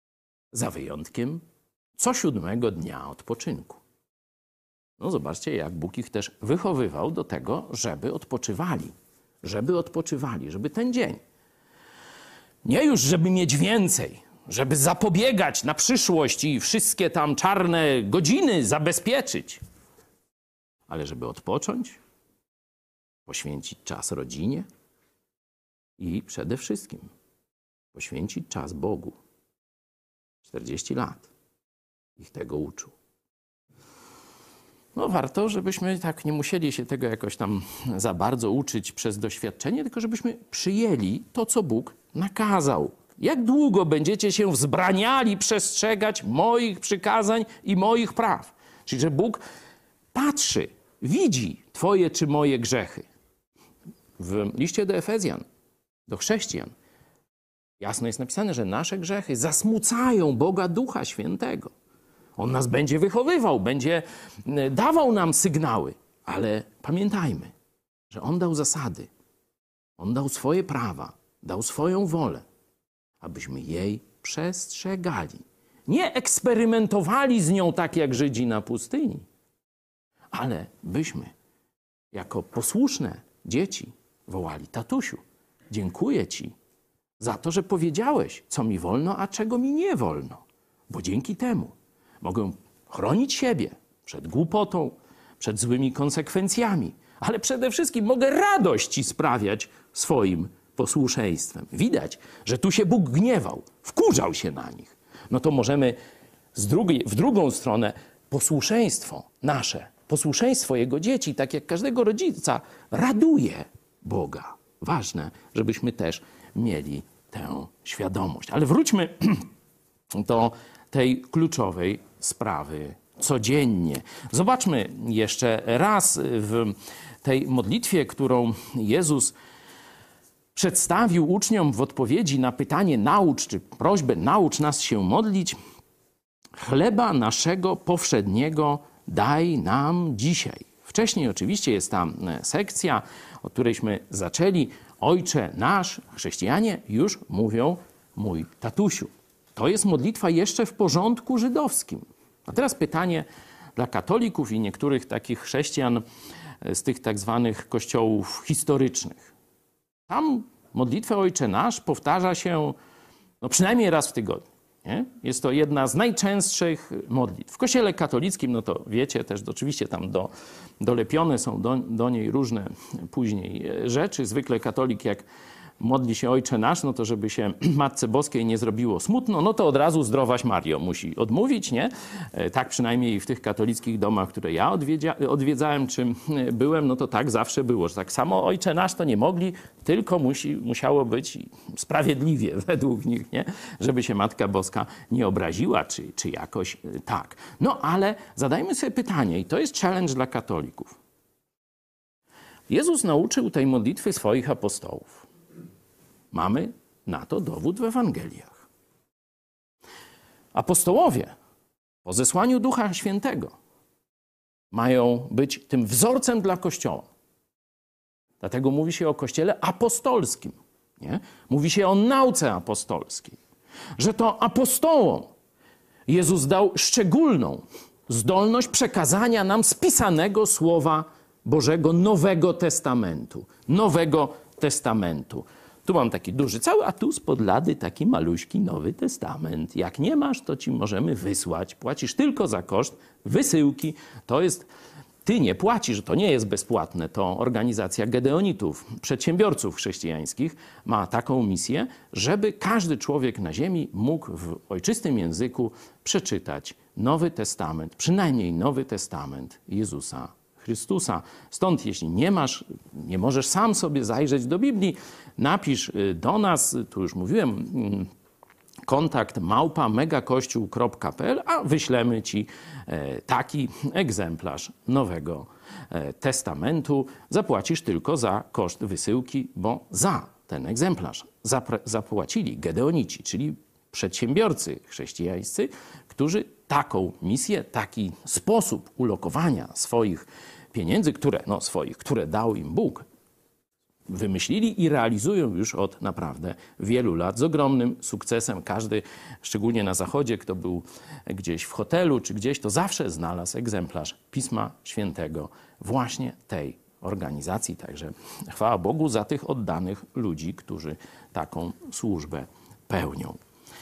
za wyjątkiem co 7 dnia odpoczynku. No zobaczcie, jak Bóg ich też wychowywał do tego, żeby odpoczywali. Żeby ten dzień. Nie już, żeby mieć więcej, żeby zapobiegać na przyszłość i wszystkie tam czarne godziny zabezpieczyć, ale żeby odpocząć, poświęcić czas rodzinie i przede wszystkim poświęcić czas Bogu. 40 lat ich tego uczył. No warto, żebyśmy tak nie musieli się tego jakoś tam za bardzo uczyć przez doświadczenie, tylko żebyśmy przyjęli to, co Bóg nakazał. Jak długo będziecie się wzbraniali przestrzegać moich przykazań i moich praw? Czyli, że Bóg patrzy, widzi twoje czy moje grzechy. W liście do Efezjan, do chrześcijan, jasno jest napisane, że nasze grzechy zasmucają Boga Ducha Świętego. On nas będzie wychowywał, będzie dawał nam sygnały, ale pamiętajmy, że On dał zasady, On dał swoje prawa, dał swoją wolę, abyśmy jej przestrzegali. Nie eksperymentowali z nią tak jak Żydzi na pustyni, ale byśmy jako posłuszne dzieci wołali: tatusiu, dziękuję Ci za to, że powiedziałeś, co mi wolno, a czego mi nie wolno, bo dzięki temu mogę chronić siebie przed głupotą, przed złymi konsekwencjami, ale przede wszystkim mogę radość Ci sprawiać swoim posłuszeństwem. Widać, że tu się Bóg gniewał, wkurzał się na nich. No to możemy w drugą stronę posłuszeństwo nasze, posłuszeństwo Jego dzieci, tak jak każdego rodzica, raduje Boga. Ważne, żebyśmy też mieli tę świadomość. Ale wróćmy do tej kluczowej sprawy codziennie. Zobaczmy jeszcze raz w tej modlitwie, którą Jezus przedstawił uczniom w odpowiedzi na pytanie naucz, czy prośbę naucz nas się modlić. Chleba naszego powszedniego daj nam dzisiaj. Wcześniej oczywiście jest tam sekcja, od którejśmy zaczęli. Ojcze nasz, chrześcijanie już mówią mój tatusiu. To jest modlitwa jeszcze w porządku żydowskim. A teraz pytanie dla katolików i niektórych takich chrześcijan z tych tak zwanych kościołów historycznych. Tam modlitwę Ojcze Nasz powtarza się przynajmniej raz w tygodniu. Nie? Jest to jedna z najczęstszych modlitw. W kościele katolickim, no to wiecie też, oczywiście tam dolepione są do niej różne później rzeczy. Zwykle katolik, jak modli się Ojcze Nasz, no to żeby się Matce Boskiej nie zrobiło smutno, no to od razu Zdrowaś Mario musi odmówić, nie? Tak przynajmniej w tych katolickich domach, które ja odwiedzałem, czy byłem, no to tak zawsze było, że tak samo Ojcze Nasz to nie mogli, tylko musiało być sprawiedliwie według nich, nie? Żeby się Matka Boska nie obraziła, czy jakoś tak. No ale zadajmy sobie pytanie, i to jest challenge dla katolików. Jezus nauczył tej modlitwy swoich apostołów. Mamy na to dowód w Ewangeliach. Apostołowie po zesłaniu Ducha Świętego mają być tym wzorcem dla Kościoła. Dlatego mówi się o Kościele apostolskim. Nie? Mówi się o nauce apostolskiej. Że to apostołom Jezus dał szczególną zdolność przekazania nam spisanego Słowa Bożego Nowego Testamentu. Nowego Testamentu. Tu mam taki duży cały, a tu spod lady taki maluśki Nowy Testament. Jak nie masz, to ci możemy wysłać. Płacisz tylko za koszt wysyłki. To jest, ty nie płacisz, to nie jest bezpłatne. To organizacja Gedeonitów, przedsiębiorców chrześcijańskich ma taką misję, żeby każdy człowiek na ziemi mógł w ojczystym języku przeczytać Nowy Testament, przynajmniej Nowy Testament Jezusa Chrystusa. Stąd jeśli nie możesz sam sobie zajrzeć do Biblii, napisz do nas, tu już mówiłem, kontakt @megakościół.pl, a wyślemy ci taki egzemplarz Nowego Testamentu. Zapłacisz tylko za koszt wysyłki, bo za ten egzemplarz zapłacili Gedeonici, czyli przedsiębiorcy chrześcijańscy, którzy taką misję, taki sposób ulokowania swoich pieniędzy, które dał im Bóg, wymyślili i realizują już od naprawdę wielu lat z ogromnym sukcesem. Każdy, szczególnie na Zachodzie, kto był gdzieś w hotelu czy gdzieś, to zawsze znalazł egzemplarz Pisma Świętego właśnie tej organizacji. Także chwała Bogu za tych oddanych ludzi, którzy taką służbę pełnią.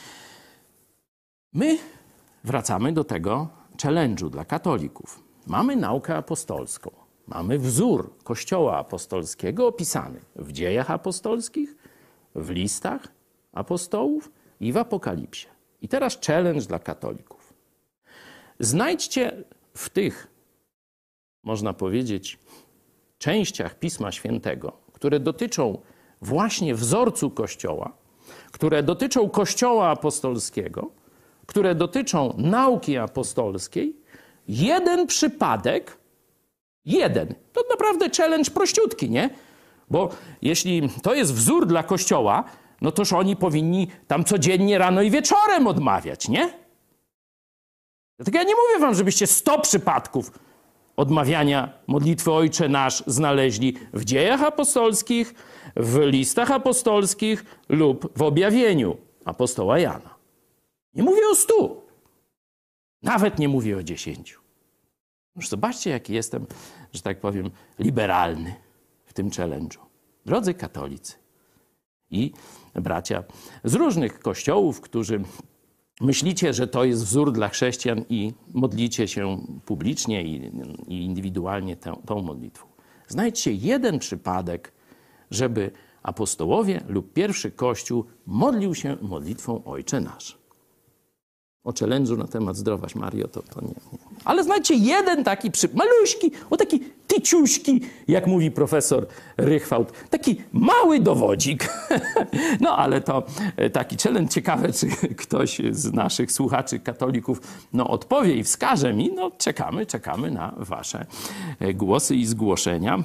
My wracamy do tego challenge'u dla katolików. Mamy naukę apostolską. Mamy wzór Kościoła apostolskiego opisany w Dziejach Apostolskich, w listach apostołów i w Apokalipsie. I teraz challenge dla katolików. Znajdźcie w tych, można powiedzieć, częściach Pisma Świętego, które dotyczą właśnie wzorcu Kościoła, które dotyczą Kościoła apostolskiego, które dotyczą nauki apostolskiej, jeden przypadek, jeden. To naprawdę challenge prościutki, nie? Bo jeśli to jest wzór dla Kościoła, no toż oni powinni tam codziennie rano i wieczorem odmawiać, nie? Dlatego ja nie mówię wam, żebyście 100 przypadków odmawiania modlitwy Ojcze Nasz znaleźli w Dziejach Apostolskich, w listach apostolskich lub w objawieniu apostoła Jana. Nie mówię o 100. Nawet nie mówię o 10. Już zobaczcie, jaki jestem, że tak powiem, liberalny w tym challenge'u. Drodzy katolicy i bracia z różnych kościołów, którzy myślicie, że to jest wzór dla chrześcijan i modlicie się publicznie i indywidualnie tą modlitwą. Znajdźcie jeden przypadek, żeby apostołowie lub pierwszy Kościół modlił się modlitwą Ojcze Nasz. O challenge'u na temat zdrowaś Mario to nie. Ale znajdźcie jeden taki maluśki, o taki tyciuśki, jak mówi profesor Rychwałd, taki mały dowodzik. No ale to taki challenge. Ciekawe, czy ktoś z naszych słuchaczy katolików odpowie i wskaże mi. No czekamy na wasze głosy i zgłoszenia.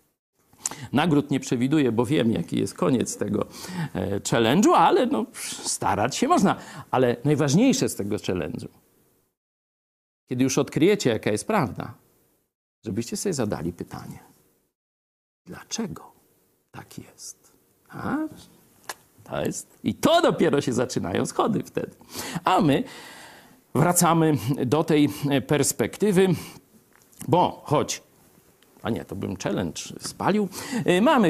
Nagród nie przewiduję, bo wiem, jaki jest koniec tego challenge'u, ale starać się można. Ale najważniejsze z tego challenge'u, kiedy już odkryjecie, jaka jest prawda, żebyście sobie zadali pytanie. Dlaczego tak jest? I to dopiero się zaczynają schody wtedy. A my wracamy do tej perspektywy, bo choć to bym challenge spalił. Mamy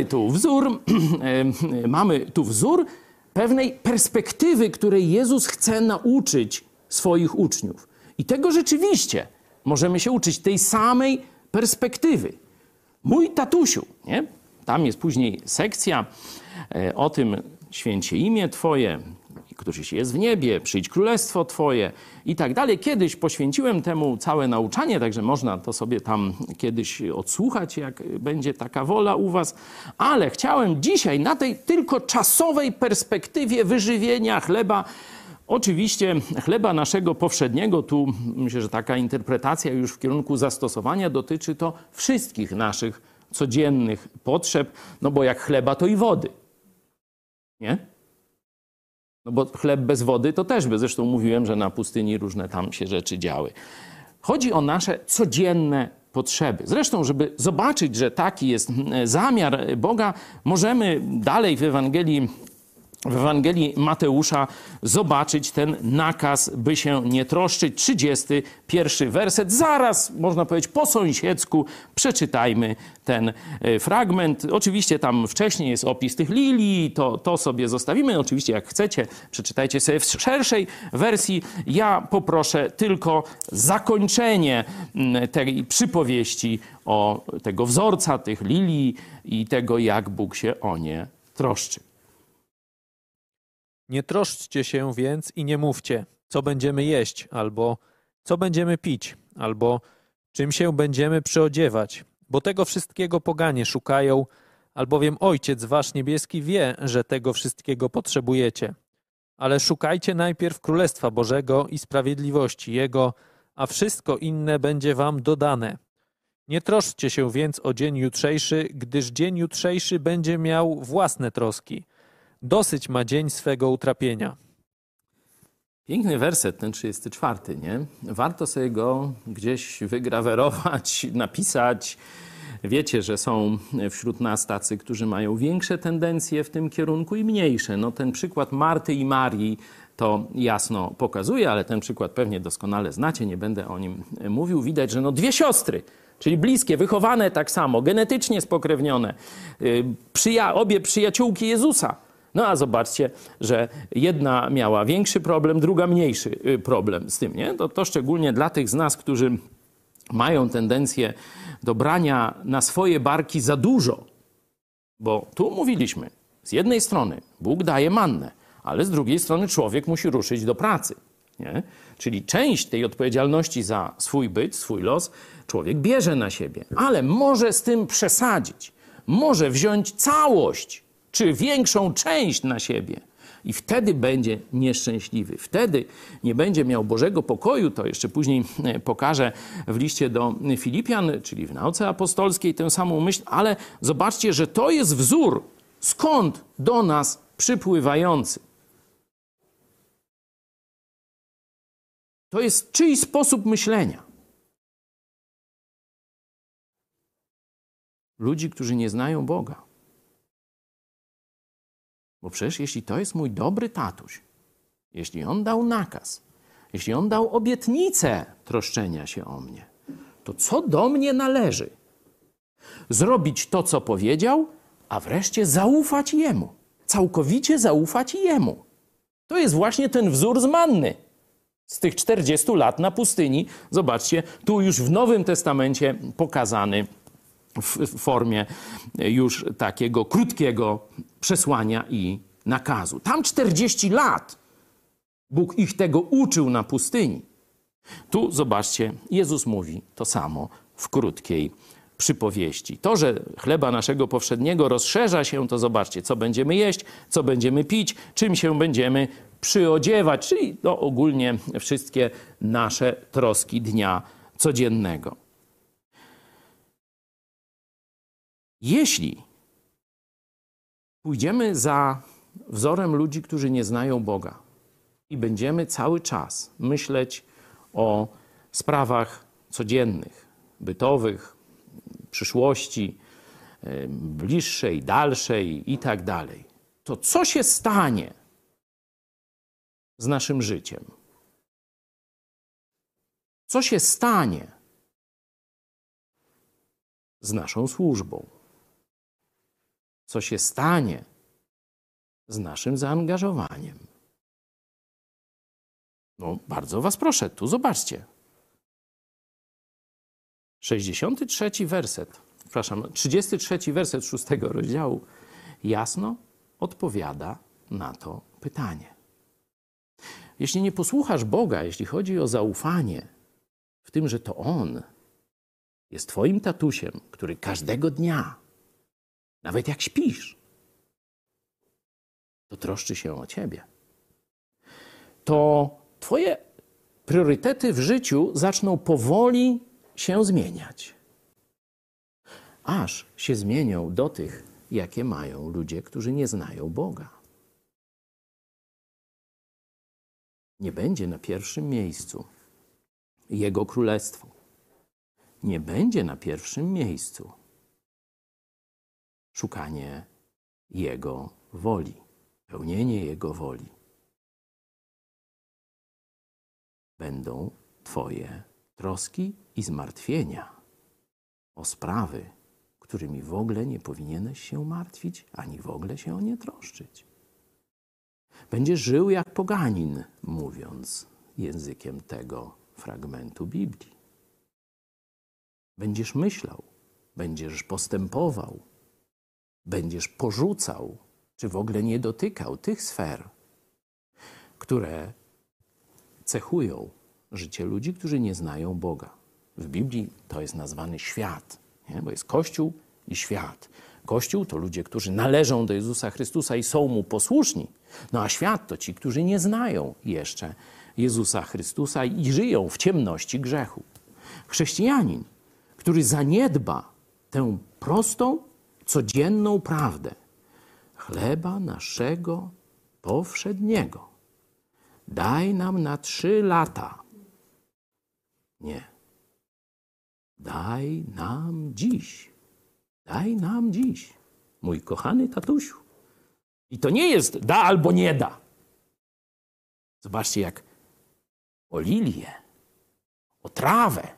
tu wzór pewnej perspektywy, której Jezus chce nauczyć swoich uczniów. I tego rzeczywiście możemy się uczyć, tej samej perspektywy. Mój tatusiu, nie? Tam jest później sekcja o tym, święcie imię Twoje, któryś jest w niebie, przyjdź królestwo Twoje i tak dalej. Kiedyś poświęciłem temu całe nauczanie, także można to sobie tam kiedyś odsłuchać, jak będzie taka wola u was. Ale chciałem dzisiaj na tej tylko czasowej perspektywie wyżywienia chleba, oczywiście chleba naszego powszedniego, tu myślę, że taka interpretacja już w kierunku zastosowania dotyczy to wszystkich naszych codziennych potrzeb, bo jak chleba, to i wody. Nie? Bo chleb bez wody to też by. Zresztą mówiłem, że na pustyni różne tam się rzeczy działy. Chodzi o nasze codzienne potrzeby. Zresztą, żeby zobaczyć, że taki jest zamiar Boga, możemy dalej w Ewangelii Mateusza zobaczyć ten nakaz, by się nie troszczyć. 31 werset. Zaraz, można powiedzieć, po sąsiedzku przeczytajmy ten fragment. Oczywiście tam wcześniej jest opis tych lilii, to sobie zostawimy. Oczywiście jak chcecie, przeczytajcie sobie w szerszej wersji. Ja poproszę tylko zakończenie tej przypowieści o tego wzorca, tych lilii i tego, jak Bóg się o nie troszczy. Nie troszczcie się więc i nie mówcie, co będziemy jeść, albo co będziemy pić, albo czym się będziemy przyodziewać, bo tego wszystkiego poganie szukają, albowiem Ojciec wasz niebieski wie, że tego wszystkiego potrzebujecie. Ale szukajcie najpierw Królestwa Bożego i sprawiedliwości Jego, a wszystko inne będzie wam dodane. Nie troszczcie się więc o dzień jutrzejszy, gdyż dzień jutrzejszy będzie miał własne troski. Dosyć ma dzień swego utrapienia. Piękny werset, ten 34, nie? Warto sobie go gdzieś wygrawerować, napisać, Wiecie, że są wśród nas tacy, którzy mają większe tendencje w tym kierunku i mniejsze. No, ten przykład Marty i Marii to jasno pokazuje, ale ten przykład pewnie doskonale znacie, nie będę o nim mówił. Widać, że no dwie siostry, czyli bliskie, wychowane tak samo, genetycznie spokrewnione, obie przyjaciółki Jezusa. No a zobaczcie, że jedna miała większy problem, druga mniejszy problem z tym, nie? To szczególnie dla tych z nas, którzy mają tendencję do brania na swoje barki za dużo. Bo tu mówiliśmy, z jednej strony Bóg daje mannę, ale z drugiej strony człowiek musi ruszyć do pracy. Nie? Czyli część tej odpowiedzialności za swój byt, swój los człowiek bierze na siebie, ale może z tym przesadzić. Może wziąć całość czy większą część na siebie. I wtedy będzie nieszczęśliwy. Wtedy nie będzie miał Bożego pokoju. To jeszcze później pokażę w liście do Filipian, czyli w nauce apostolskiej tę samą myśl. Ale zobaczcie, że to jest wzór, skąd do nas przypływający. To jest czyjś sposób myślenia. Ludzi, którzy nie znają Boga. Bo przecież jeśli to jest mój dobry tatuś, jeśli on dał nakaz, jeśli on dał obietnicę troszczenia się o mnie, to co do mnie należy? Zrobić to, co powiedział, a wreszcie zaufać Jemu. Całkowicie zaufać Jemu. To jest właśnie ten wzór z manny. Z tych 40 lat na pustyni, zobaczcie, tu już w Nowym Testamencie pokazany w formie już takiego krótkiego przesłania i nakazu. Tam 40 lat Bóg ich tego uczył na pustyni. Tu, zobaczcie, Jezus mówi to samo w krótkiej przypowieści. To, że chleba naszego powszedniego rozszerza się, to zobaczcie, co będziemy jeść, co będziemy pić, czym się będziemy przyodziewać, czyli to ogólnie wszystkie nasze troski dnia codziennego. Jeśli pójdziemy za wzorem ludzi, którzy nie znają Boga i będziemy cały czas myśleć o sprawach codziennych, bytowych, przyszłości, bliższej, dalszej i tak dalej, to co się stanie z naszym życiem? Co się stanie z naszą służbą? Co się stanie z naszym zaangażowaniem? No, bardzo was proszę, tu zobaczcie. 33 werset 6 rozdziału jasno odpowiada na to pytanie. Jeśli nie posłuchasz Boga, jeśli chodzi o zaufanie w tym, że to On jest twoim tatusiem, który każdego dnia, nawet jak śpisz, to troszczy się o ciebie, to twoje priorytety w życiu zaczną powoli się zmieniać. Aż się zmienią do tych, jakie mają ludzie, którzy nie znają Boga. Nie będzie na pierwszym miejscu Jego Królestwo. Nie będzie na pierwszym miejscu szukanie Jego woli, pełnienie Jego woli. Będą twoje troski i zmartwienia o sprawy, którymi w ogóle nie powinieneś się martwić, ani w ogóle się o nie troszczyć. Będziesz żył jak poganin, mówiąc językiem tego fragmentu Biblii. Będziesz myślał, będziesz postępował, będziesz porzucał, czy w ogóle nie dotykał tych sfer, które cechują życie ludzi, którzy nie znają Boga. W Biblii to jest nazwany świat, nie? Bo jest Kościół i świat. Kościół to ludzie, którzy należą do Jezusa Chrystusa i są Mu posłuszni. No a świat to ci, którzy nie znają jeszcze Jezusa Chrystusa i żyją w ciemności grzechu. Chrześcijanin, który zaniedba tę prostą, codzienną prawdę. Chleba naszego powszedniego daj nam na 3 lata. Nie. Daj nam dziś Daj nam dziś, mój kochany tatusiu. I to nie jest da albo nie da. Zobaczcie, jak o lilię, o trawę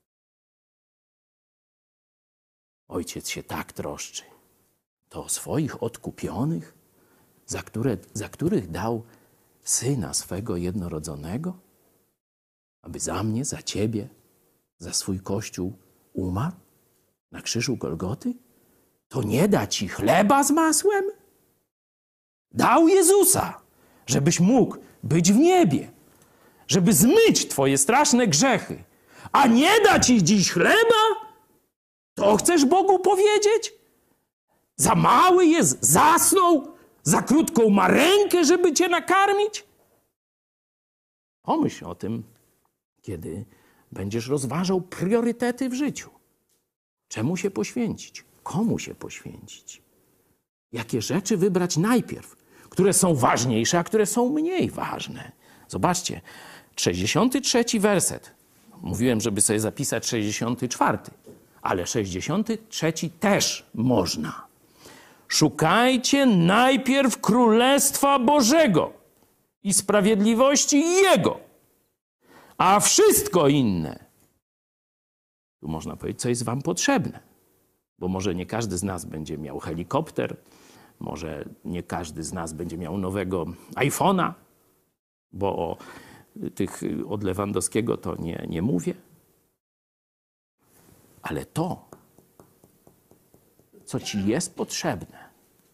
Ojciec się tak troszczy. To o swoich odkupionych, za których dał Syna swego jednorodzonego, aby za mnie, za ciebie, za swój Kościół umarł na krzyżu Golgoty? To nie da ci chleba z masłem? Dał Jezusa, żebyś mógł być w niebie, żeby zmyć twoje straszne grzechy. A nie da ci dziś chleba? To chcesz Bogu powiedzieć? Za mały jest, zasnął, za krótką ma rękę, żeby cię nakarmić? Pomyśl o tym, kiedy będziesz rozważał priorytety w życiu. Czemu się poświęcić? Komu się poświęcić? Jakie rzeczy wybrać najpierw, które są ważniejsze, a które są mniej ważne? Zobaczcie, 63 werset. Mówiłem, żeby sobie zapisać 64, ale 63 też można. Szukajcie najpierw Królestwa Bożego i sprawiedliwości Jego, a wszystko inne, tu można powiedzieć, co jest wam potrzebne. Bo może nie każdy z nas będzie miał helikopter, może nie każdy z nas będzie miał nowego iPhone'a, bo od Lewandowskiego to nie mówię. Ale to, co ci jest potrzebne,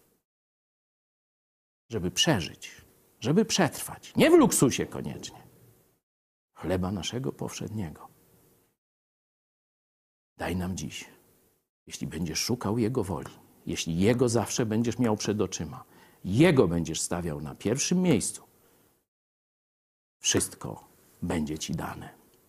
żeby przeżyć, żeby przetrwać, nie w luksusie koniecznie, chleba naszego powszedniego. Daj nam dziś, jeśli będziesz szukał Jego woli, jeśli Jego zawsze będziesz miał przed oczyma, Jego będziesz stawiał na pierwszym miejscu, wszystko będzie ci dane.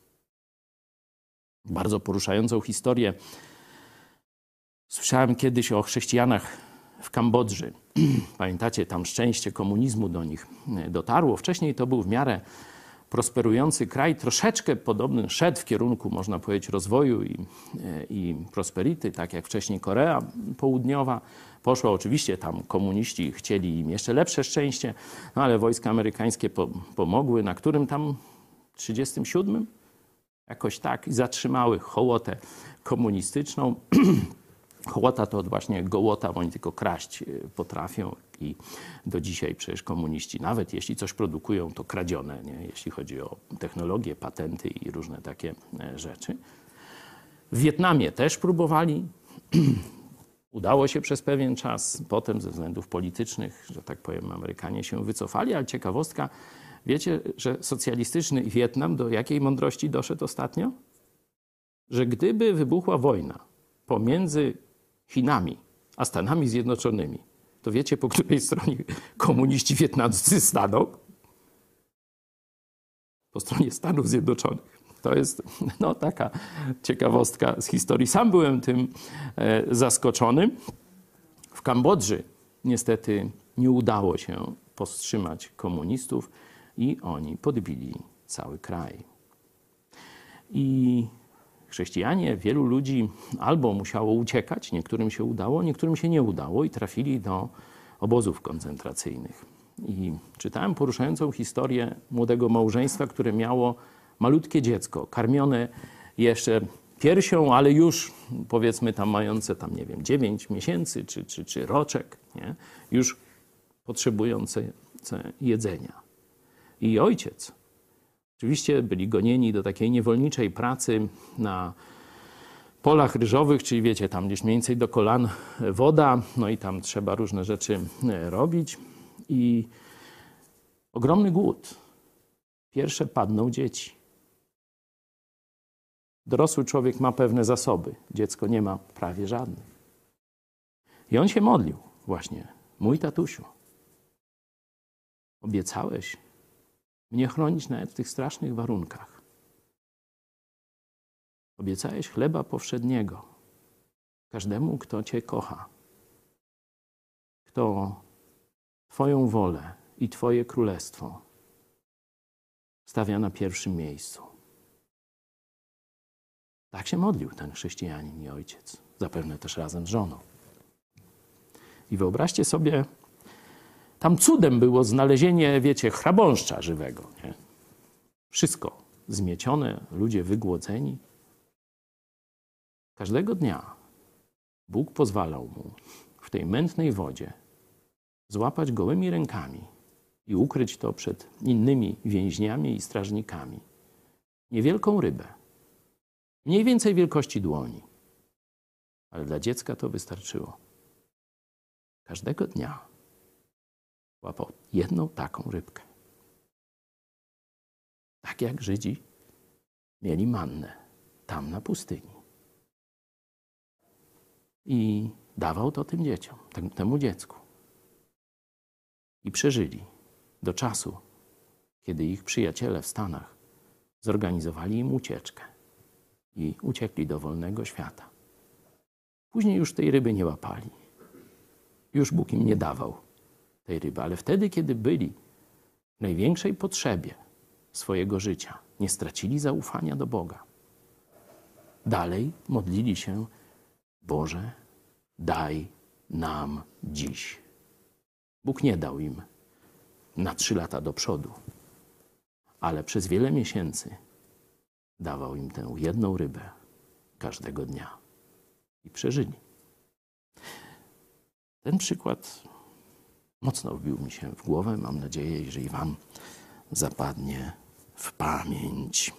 Bardzo poruszającą historię słyszałem kiedyś o chrześcijanach w Kambodży. Pamiętacie, tam szczęście komunizmu do nich dotarło. Wcześniej to był w miarę prosperujący kraj, troszeczkę podobny, szedł w kierunku, można powiedzieć, rozwoju i prosperity, tak jak wcześniej Korea Południowa poszła. Oczywiście tam komuniści chcieli im jeszcze lepsze szczęście, no ale wojska amerykańskie pomogły, na którym tam 37? Jakoś tak, i zatrzymały hołotę komunistyczną. Hołota to właśnie gołota, bo oni tylko kraść potrafią i do dzisiaj przecież komuniści, nawet jeśli coś produkują, to kradzione, nie? Jeśli chodzi o technologię, patenty i różne takie rzeczy. W Wietnamie też próbowali. Udało się przez pewien czas. Potem ze względów politycznych, że tak powiem, Amerykanie się wycofali, ale ciekawostka, wiecie, że socjalistyczny Wietnam do jakiej mądrości doszedł ostatnio? Że gdyby wybuchła wojna pomiędzy Chinami a Stanami Zjednoczonymi, to wiecie, po której stronie komuniści wietnamscy staną? Po stronie Stanów Zjednoczonych. To jest taka ciekawostka z historii. Sam byłem tym zaskoczony. W Kambodży niestety nie udało się powstrzymać komunistów i oni podbili cały kraj. I chrześcijanie, wielu ludzi albo musiało uciekać, niektórym się udało, niektórym się nie udało i trafili do obozów koncentracyjnych. I czytałem poruszającą historię młodego małżeństwa, które miało malutkie dziecko, karmione jeszcze piersią, ale już powiedzmy tam mające 9 miesięcy czy roczek, nie? Już potrzebujące jedzenia. I ojciec, oczywiście byli gonieni do takiej niewolniczej pracy na polach ryżowych, czyli wiecie, tam gdzieś mniej więcej do kolan woda, no i tam trzeba różne rzeczy robić. I ogromny głód. Pierwsze padną dzieci. Dorosły człowiek ma pewne zasoby, dziecko nie ma prawie żadnych. I on się modlił właśnie. Mój tatusiu, obiecałeś mnie chronić nawet w tych strasznych warunkach. Obiecałeś chleba powszedniego każdemu, kto Cię kocha, kto Twoją wolę i Twoje królestwo stawia na pierwszym miejscu. Tak się modlił ten chrześcijanin i ojciec. zapewne też razem z żoną. I wyobraźcie sobie, tam cudem było znalezienie, wiecie, chrabąszcza żywego. Nie? Wszystko zmiecione, ludzie wygłodzeni. Każdego dnia Bóg pozwalał mu w tej mętnej wodzie złapać gołymi rękami i ukryć to przed innymi więźniami i strażnikami. Niewielką rybę, mniej więcej wielkości dłoni, ale dla dziecka to wystarczyło. Każdego dnia łapał jedną taką rybkę. Tak jak Żydzi mieli mannę tam na pustyni. I dawał to tym dzieciom, temu dziecku. I przeżyli do czasu, kiedy ich przyjaciele w Stanach zorganizowali im ucieczkę i uciekli do wolnego świata. Później już tej ryby nie łapali. Już Bóg im nie dawał tej ryby, ale wtedy, kiedy byli w największej potrzebie swojego życia, nie stracili zaufania do Boga. Dalej modlili się: Boże, daj nam dziś. Bóg nie dał im na 3 lata do przodu, ale przez wiele miesięcy dawał im tę jedną rybę każdego dnia. I przeżyli. Ten przykład mocno wbił mi się w głowę. Mam nadzieję, że i wam zapadnie w pamięć.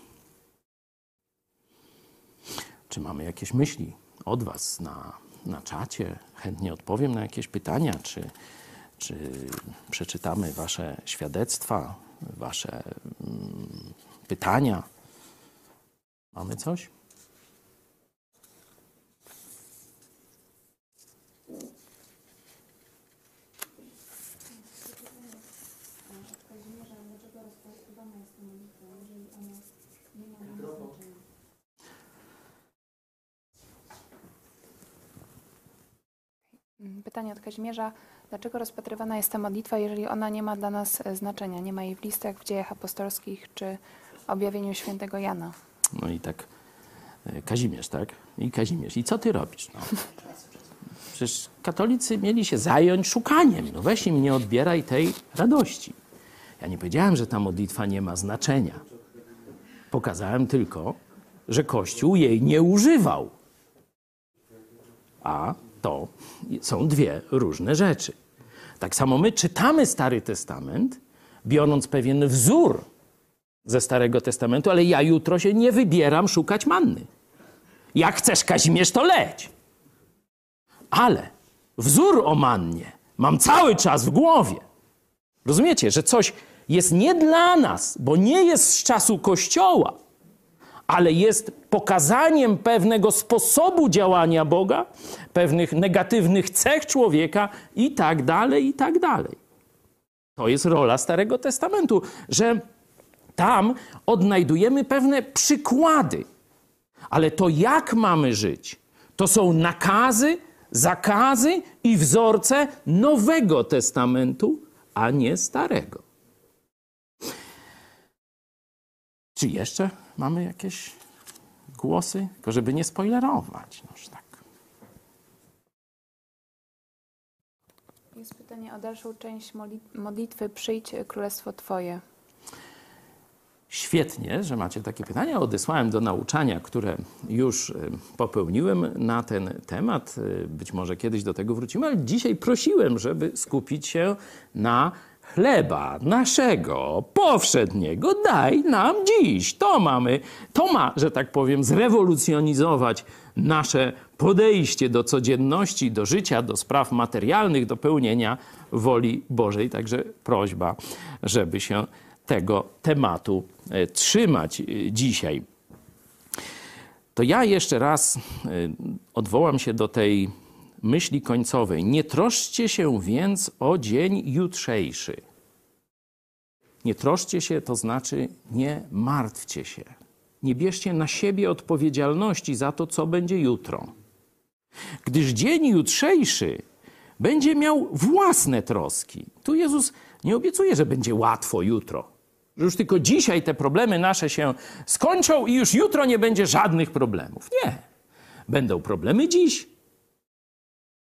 Czy mamy jakieś myśli od was na czacie? Chętnie odpowiem na jakieś pytania, czy przeczytamy wasze świadectwa, wasze pytania. Mamy coś? Pytanie od Kazimierza. Dlaczego rozpatrywana jest ta modlitwa, jeżeli ona nie ma dla nas znaczenia? Nie ma jej w listach, w dziejach apostolskich czy objawieniu świętego Jana? No i tak, Kazimierz, tak? I Kazimierz. I co ty robisz? No. Przecież katolicy mieli się zająć szukaniem. No weź im nie odbieraj tej radości. Ja nie powiedziałem, że ta modlitwa nie ma znaczenia. Pokazałem tylko, że Kościół jej nie używał. A to są dwie różne rzeczy. Tak samo my czytamy Stary Testament, biorąc pewien wzór ze Starego Testamentu, ale ja jutro się nie wybieram szukać manny. Jak chcesz, Kazimierz, to leć. Ale wzór o mannie mam cały czas w głowie. Rozumiecie, że coś jest nie dla nas, bo nie jest z czasu Kościoła, ale jest pokazaniem pewnego sposobu działania Boga, pewnych negatywnych cech człowieka i tak dalej, i tak dalej. To jest rola Starego Testamentu, że tam odnajdujemy pewne przykłady. Ale to, jak mamy żyć, to są nakazy, zakazy i wzorce Nowego Testamentu, a nie Starego. Czy jeszcze mamy jakieś głosy? Tylko żeby nie spoilerować. Noż tak. Jest pytanie o dalszą część modlitwy: Przyjdź królestwo Twoje. Świetnie, że macie takie pytania. Odesłałem do nauczania, które już popełniłem na ten temat. Być może kiedyś do tego wrócimy, ale dzisiaj prosiłem, żeby skupić się na chleba naszego powszedniego daj nam dziś. To ma, że tak powiem, zrewolucjonizować nasze podejście do codzienności, do życia, do spraw materialnych, do pełnienia woli Bożej. Także prośba, żeby się tego tematu trzymać dzisiaj. To ja jeszcze raz odwołam się do tej myśli końcowej. Nie troszczcie się więc o dzień jutrzejszy. Nie troszczcie się, to znaczy nie martwcie się. Nie bierzcie na siebie odpowiedzialności za to, co będzie jutro. Gdyż dzień jutrzejszy będzie miał własne troski. Tu Jezus nie obiecuje, że będzie łatwo jutro. Że już tylko dzisiaj te problemy nasze się skończą i już jutro nie będzie żadnych problemów. Nie. Będą problemy dziś,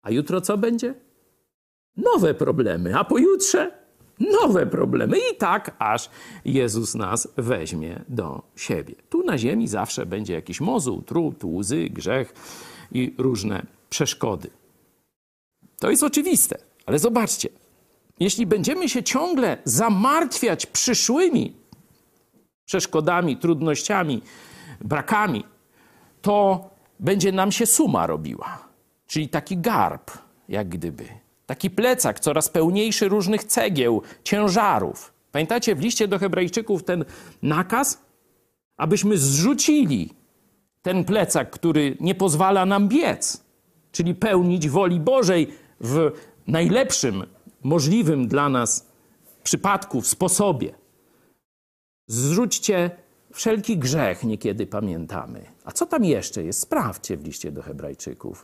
A jutro co będzie? Nowe problemy, a pojutrze nowe problemy. I tak, aż Jezus nas weźmie do siebie. Tu na ziemi zawsze będzie jakiś mozuł, trud, łzy, grzech i różne przeszkody. To jest oczywiste, ale zobaczcie, jeśli będziemy się ciągle zamartwiać przyszłymi przeszkodami, trudnościami, brakami, to będzie nam się suma robiła. Czyli taki garb, jak gdyby. Taki plecak coraz pełniejszy różnych cegieł, ciężarów. Pamiętacie w liście do Hebrajczyków ten nakaz? Abyśmy zrzucili ten plecak, który nie pozwala nam biec, czyli pełnić woli Bożej w najlepszym możliwym dla nas przypadku, w sposobie. Zrzućcie wszelki grzech, niekiedy pamiętamy. A co tam jeszcze jest? Sprawdźcie w liście do Hebrajczyków.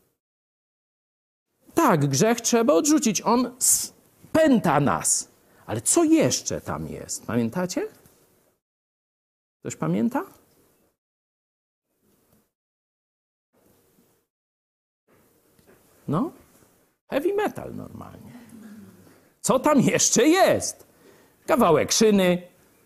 Tak, grzech trzeba odrzucić. On pęta nas. Ale co jeszcze tam jest? Pamiętacie? Ktoś pamięta? No? Heavy metal normalnie. Co tam jeszcze jest? Kawałek szyny,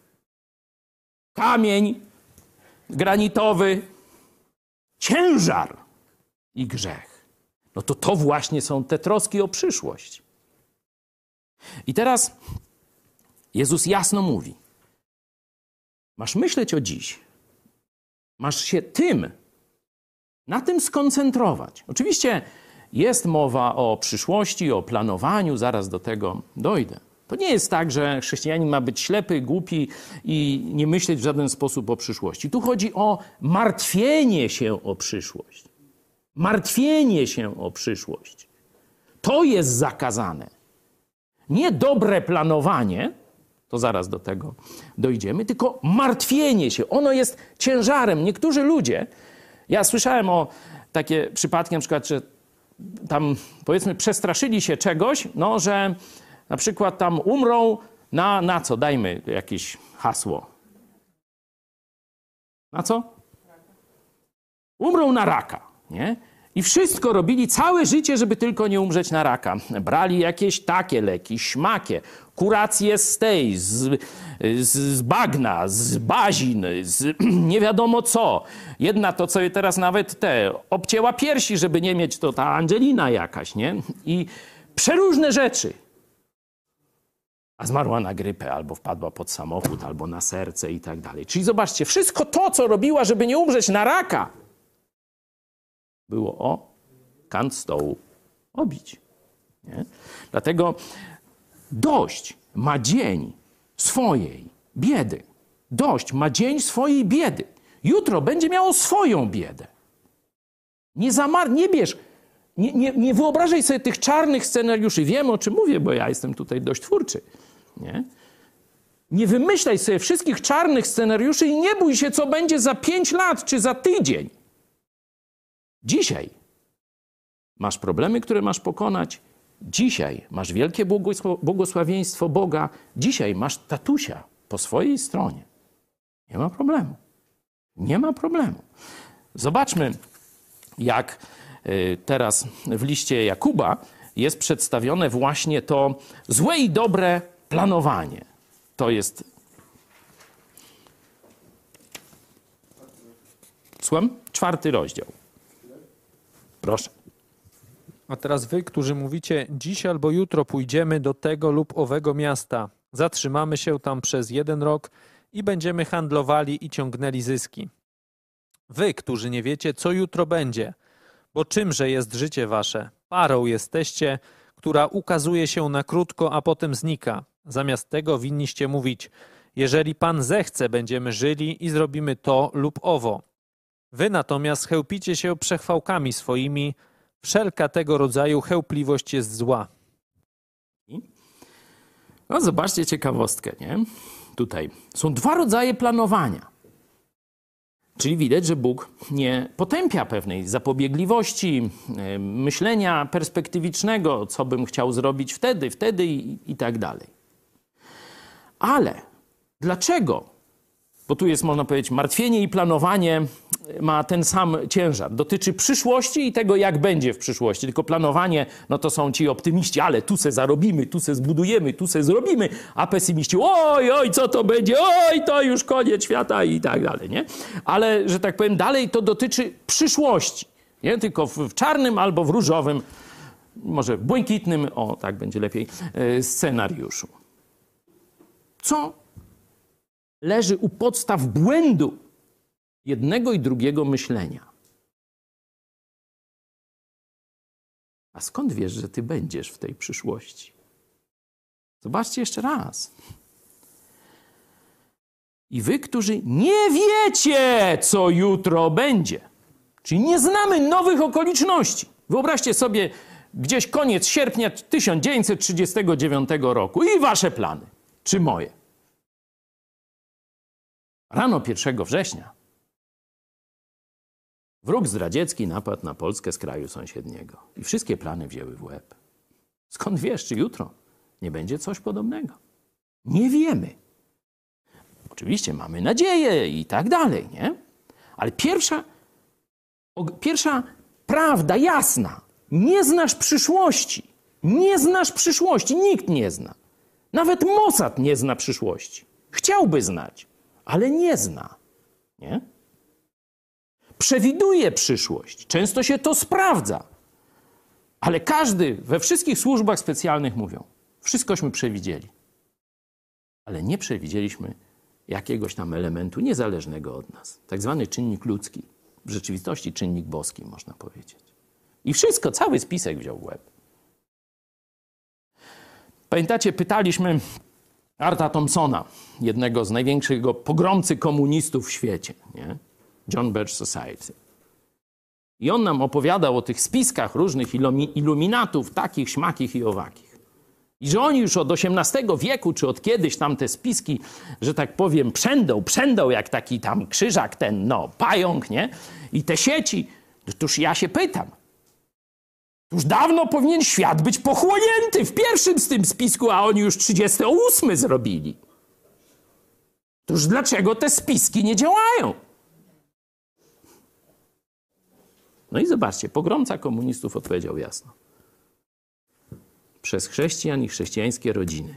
kamień granitowy, ciężar i grzech. No to właśnie są te troski o przyszłość. I teraz Jezus jasno mówi, masz myśleć o dziś. Masz się na tym skoncentrować. Oczywiście jest mowa o przyszłości, o planowaniu, zaraz do tego dojdę. To nie jest tak, że chrześcijanin ma być ślepy, głupi i nie myśleć w żaden sposób o przyszłości. Tu chodzi o martwienie się o przyszłość. Martwienie się o przyszłość. To jest zakazane. Nie dobre planowanie, to zaraz do tego dojdziemy, tylko martwienie się. Ono jest ciężarem. Niektórzy ludzie, ja słyszałem o takie przypadki, na przykład, że tam powiedzmy przestraszyli się czegoś, no, że na przykład tam umrą na co? Dajmy jakieś hasło. Na co? Umrą na raka, nie? I wszystko robili całe życie, żeby tylko nie umrzeć na raka. Brali jakieś takie leki, śmakie, kuracje z tej, z bagna, z bazin, z nie wiadomo co. Jedna to sobie teraz nawet obcięła piersi, żeby nie mieć, to ta Angelina jakaś, nie? I przeróżne rzeczy. A zmarła na grypę, albo wpadła pod samochód, albo na serce i tak dalej. Czyli zobaczcie, wszystko to, co robiła, żeby nie umrzeć na raka, było o kant stołu obić. Nie? Dlatego dość ma dzień swojej biedy. Dość ma dzień swojej biedy. Jutro będzie miało swoją biedę. Nie bierz, nie wyobrażaj sobie tych czarnych scenariuszy. Wiem, o czym mówię, bo ja jestem tutaj dość twórczy. Nie wymyślaj sobie wszystkich czarnych scenariuszy i nie bój się, co będzie za 5 lat czy za tydzień. Dzisiaj masz problemy, które masz pokonać. Dzisiaj masz wielkie błogosławieństwo Boga. Dzisiaj masz tatusia po swojej stronie. Nie ma problemu. Nie ma problemu. Zobaczmy, jak teraz w liście Jakuba jest przedstawione właśnie to złe i dobre planowanie. To jest... Słucham? 4 rozdział. Proszę. A teraz wy, którzy mówicie, dziś albo jutro pójdziemy do tego lub owego miasta, zatrzymamy się tam przez 1 rok i będziemy handlowali i ciągnęli zyski. Wy, którzy nie wiecie, co jutro będzie, bo czymże jest życie wasze? Parą jesteście, która ukazuje się na krótko, a potem znika. Zamiast tego winniście mówić, jeżeli Pan zechce, będziemy żyli i zrobimy to lub owo. Wy natomiast chełpicie się przechwałkami swoimi, wszelka tego rodzaju chełpliwość jest zła. No zobaczcie ciekawostkę, nie? Tutaj są 2 rodzaje planowania. Czyli widać, że Bóg nie potępia pewnej zapobiegliwości, myślenia perspektywicznego, co bym chciał zrobić wtedy i tak dalej. Ale dlaczego? bo tu jest, można powiedzieć, martwienie i planowanie ma ten sam ciężar. Dotyczy przyszłości i tego, jak będzie w przyszłości. Tylko planowanie, no to są ci optymiści, ale tu se zarobimy, tu se zbudujemy, tu se zrobimy, a pesymiści, oj, co to będzie, oj, to już koniec świata i tak dalej, nie? Ale, że tak powiem, dalej to dotyczy przyszłości, nie? Tylko w czarnym albo w różowym, może w błękitnym, o, tak będzie lepiej, scenariuszu. Co leży u podstaw błędu jednego i drugiego myślenia? A skąd wiesz, że ty będziesz w tej przyszłości? Zobaczcie jeszcze raz. I wy, którzy nie wiecie, co jutro będzie, czyli nie znamy nowych okoliczności. Wyobraźcie sobie gdzieś koniec sierpnia 1939 roku i wasze plany, czy moje. Rano 1 września wróg zdradziecki napadł na Polskę z kraju sąsiedniego i wszystkie plany wzięły w łeb. Skąd wiesz, czy jutro nie będzie coś podobnego? Nie wiemy. Oczywiście mamy nadzieję i tak dalej, nie? Ale pierwsza prawda jasna. Nie znasz przyszłości. Nie znasz przyszłości. Nikt nie zna. Nawet Mossad nie zna przyszłości. Chciałby znać, ale nie zna. Nie? Przewiduje przyszłość. Często się to sprawdza. Ale każdy, we wszystkich służbach specjalnych mówią, wszystkośmy przewidzieli. Ale nie przewidzieliśmy jakiegoś tam elementu niezależnego od nas. Tak zwany czynnik ludzki. W rzeczywistości czynnik boski, można powiedzieć. I wszystko, cały spisek wziął w łeb. Pamiętacie, pytaliśmy Arta Thompsona, jednego z największych pogromcy komunistów w świecie, nie? John Birch Society. I on nam opowiadał o tych spiskach różnych iluminatów, takich, śmakich i owakich. I że oni już od XVIII wieku, czy od kiedyś tam te spiski, że tak powiem, przędą jak taki tam krzyżak, ten, pająk, nie? I te sieci, toż ja się pytam, już dawno powinien świat być pochłonięty w pierwszym z tym spisku, a oni już 38 zrobili. Toż dlaczego te spiski nie działają? No i zobaczcie, pogromca komunistów odpowiedział jasno. Przez chrześcijan i chrześcijańskie rodziny,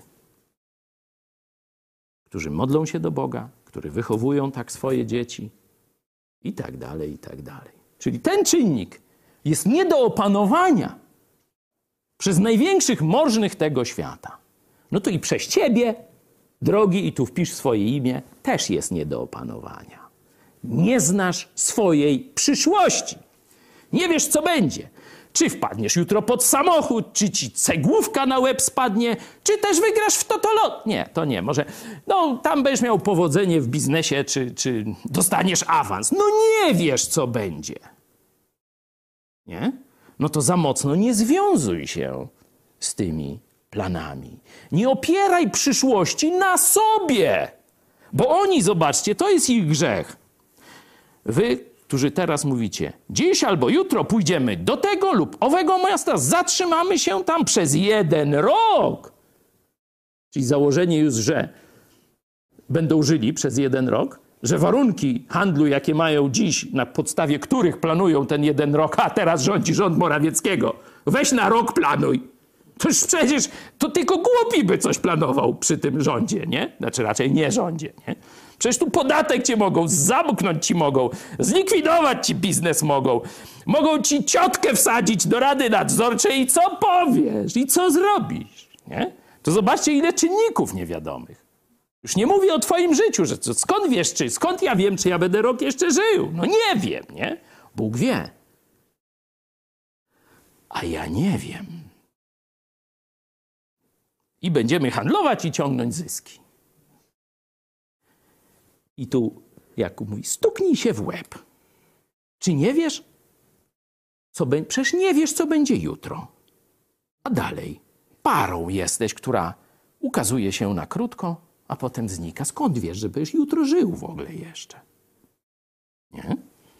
którzy modlą się do Boga, którzy wychowują tak swoje dzieci i tak dalej, i tak dalej. Czyli ten czynnik jest nie do opanowania przez największych możnych tego świata. No to i przez ciebie, drogi, i tu wpisz swoje imię, też jest nie do opanowania. Nie znasz swojej przyszłości. Nie wiesz, co będzie. Czy wpadniesz jutro pod samochód, czy ci cegłówka na łeb spadnie, czy też wygrasz w totolot. Nie, to nie. Może tam będziesz miał powodzenie w biznesie, czy dostaniesz awans. No nie wiesz, co będzie. Nie? No to za mocno nie związuj się z tymi planami. Nie opieraj przyszłości na sobie. Bo oni, zobaczcie, to jest ich grzech. Wy, którzy teraz mówicie, dziś albo jutro pójdziemy do tego lub owego miasta, zatrzymamy się tam przez 1 rok. Czyli założenie już, że będą żyli przez 1 rok, że warunki handlu, jakie mają dziś, na podstawie których planują ten 1 rok, a teraz rządzi rząd Morawieckiego, weź na rok planuj. Toż przecież to tylko głupi by coś planował przy tym rządzie, nie? Znaczy raczej nie rządzie, nie? Przecież tu podatek cię mogą, zamknąć ci mogą, zlikwidować ci biznes mogą. Mogą ci ciotkę wsadzić do Rady Nadzorczej i co powiesz? I co zrobisz? Nie? To zobaczcie, ile czynników niewiadomych. Już nie mówię o twoim życiu, że skąd wiesz, skąd ja wiem, czy ja będę rok jeszcze żył? No nie wiem, nie? Bóg wie. A ja nie wiem. I będziemy handlować i ciągnąć zyski. I tu Jakub mówi, stuknij się w łeb. Czy nie wiesz, co będzie? Przecież nie wiesz, co będzie jutro. A dalej, parą jesteś, która ukazuje się na krótko, a potem znika. Skąd wiesz, że będziesz jutro żył w ogóle jeszcze? Nie?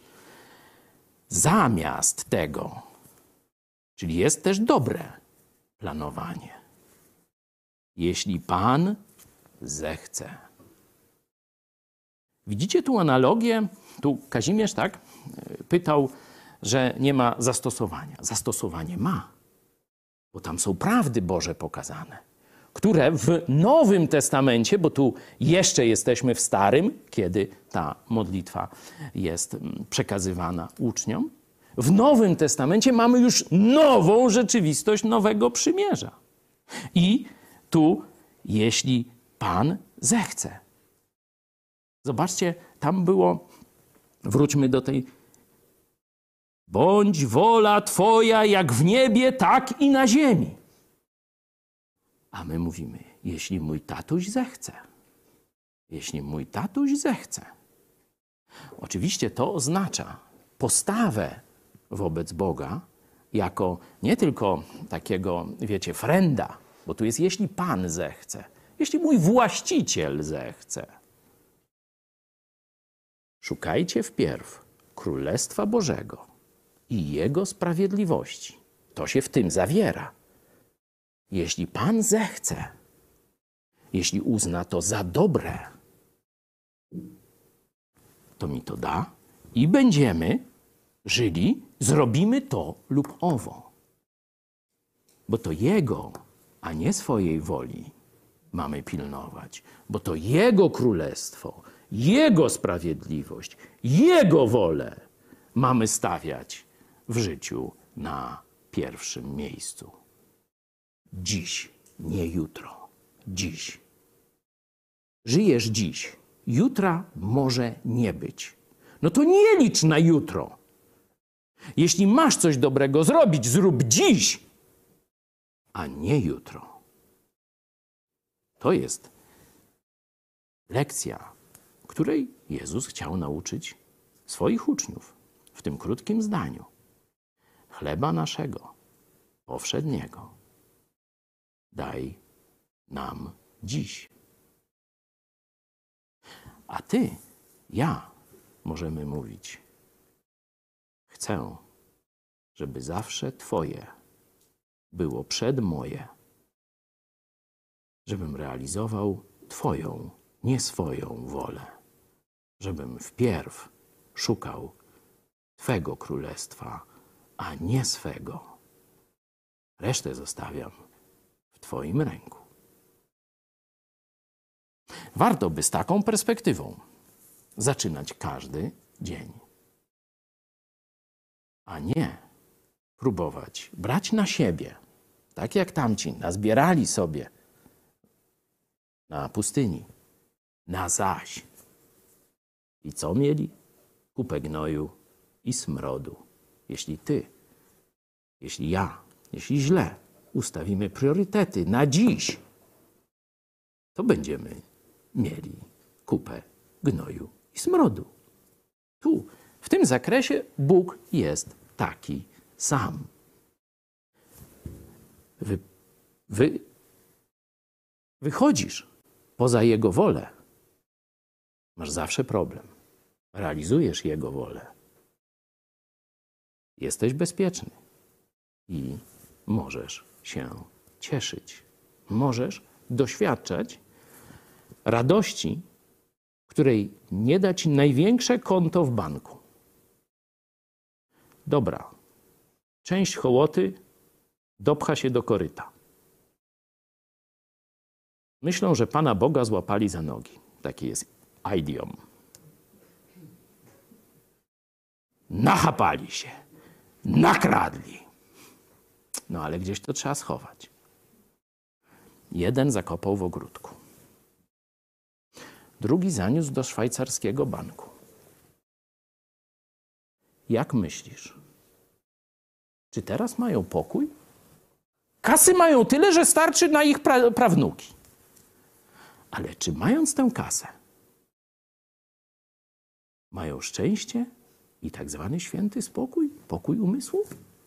Zamiast tego, czyli jest też dobre planowanie. Jeśli Pan zechce. Widzicie tu analogię? Tu Kazimierz, tak, pytał, że nie ma zastosowania. Zastosowanie ma, bo tam są prawdy Boże pokazane, które w Nowym Testamencie, bo tu jeszcze jesteśmy w Starym, kiedy ta modlitwa jest przekazywana uczniom, w Nowym Testamencie mamy już nową rzeczywistość Nowego Przymierza. I tu, jeśli Pan zechce. Zobaczcie, tam było, wróćmy do tej, bądź wola Twoja jak w niebie, tak i na ziemi. A my mówimy, jeśli mój tatuś zechce. Jeśli mój tatuś zechce. Oczywiście to oznacza postawę wobec Boga jako nie tylko takiego, wiecie, frenda, bo tu jest jeśli Pan zechce, jeśli mój właściciel zechce. Szukajcie wpierw Królestwa Bożego i Jego sprawiedliwości. To się w tym zawiera. Jeśli Pan zechce, jeśli uzna to za dobre, to mi to da i będziemy żyli, zrobimy to lub owo. Bo to Jego, a nie swojej woli mamy pilnować. Bo to Jego królestwo, Jego sprawiedliwość, Jego wolę mamy stawiać w życiu na pierwszym miejscu. Dziś, nie jutro. Dziś. Żyjesz dziś. Jutra może nie być. No to nie licz na jutro. Jeśli masz coś dobrego zrobić, zrób dziś, a nie jutro. To jest lekcja, której Jezus chciał nauczyć swoich uczniów w tym krótkim zdaniu. Chleba naszego powszedniego daj nam dziś. A ty, ja możemy mówić, chcę, żeby zawsze Twoje było przed moje, żebym realizował Twoją, nie swoją wolę, żebym wpierw szukał Twego królestwa, a nie swego. Resztę zostawiam w Twoim ręku. Warto by z taką perspektywą zaczynać każdy dzień, a nie próbować brać na siebie, tak jak tamci nazbierali sobie na pustyni, na zaś. I co mieli? Kupę gnoju i smrodu. Jeśli ty, jeśli ja, jeśli źle ustawimy priorytety na dziś, to będziemy mieli kupę gnoju i smrodu. Tu, w tym zakresie Bóg jest taki sam. Wychodzisz poza Jego wolę, masz zawsze problem. Realizujesz Jego wolę. Jesteś bezpieczny i możesz się cieszyć. Możesz doświadczać radości, której nie da ci największe konto w banku. Dobra, część hołoty dopcha się do koryta. Myślą, że Pana Boga złapali za nogi. Taki jest idiom. Nachapali się, nakradli. No ale gdzieś to trzeba schować. Jeden zakopał w ogródku. Drugi zaniósł do szwajcarskiego banku. Jak myślisz? Czy teraz mają pokój? Kasy mają tyle, że starczy na ich prawnuki. Ale czy mając tę kasę, mają szczęście i tak zwany święty spokój, pokój umysłu?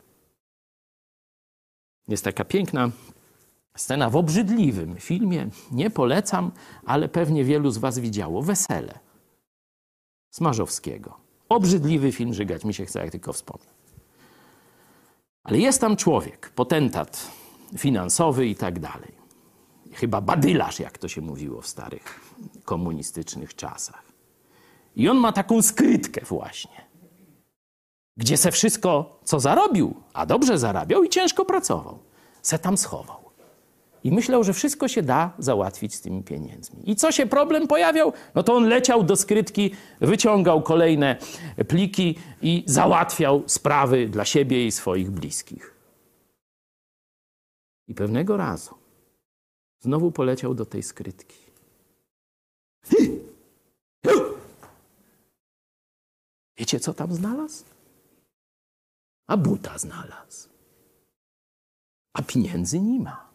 Jest taka piękna scena w obrzydliwym filmie, nie polecam, ale pewnie wielu z was widziało, Wesele Smarzowskiego. Obrzydliwy film, żygać mi się chce, jak tylko wspomnę. Ale jest tam człowiek, potentat finansowy i tak dalej. Chyba badylarz, jak to się mówiło w starych komunistycznych czasach. I on ma taką skrytkę właśnie, gdzie se wszystko, co zarobił, a dobrze zarabiał i ciężko pracował, se tam schował. I myślał, że wszystko się da załatwić z tymi pieniędzmi. I co się problem pojawiał? No to on leciał do skrytki, wyciągał kolejne pliki i załatwiał sprawy dla siebie i swoich bliskich. I pewnego razu znowu poleciał do tej skrytki. Wiecie, co tam znalazł? A buta znalazł. A pieniędzy nie ma.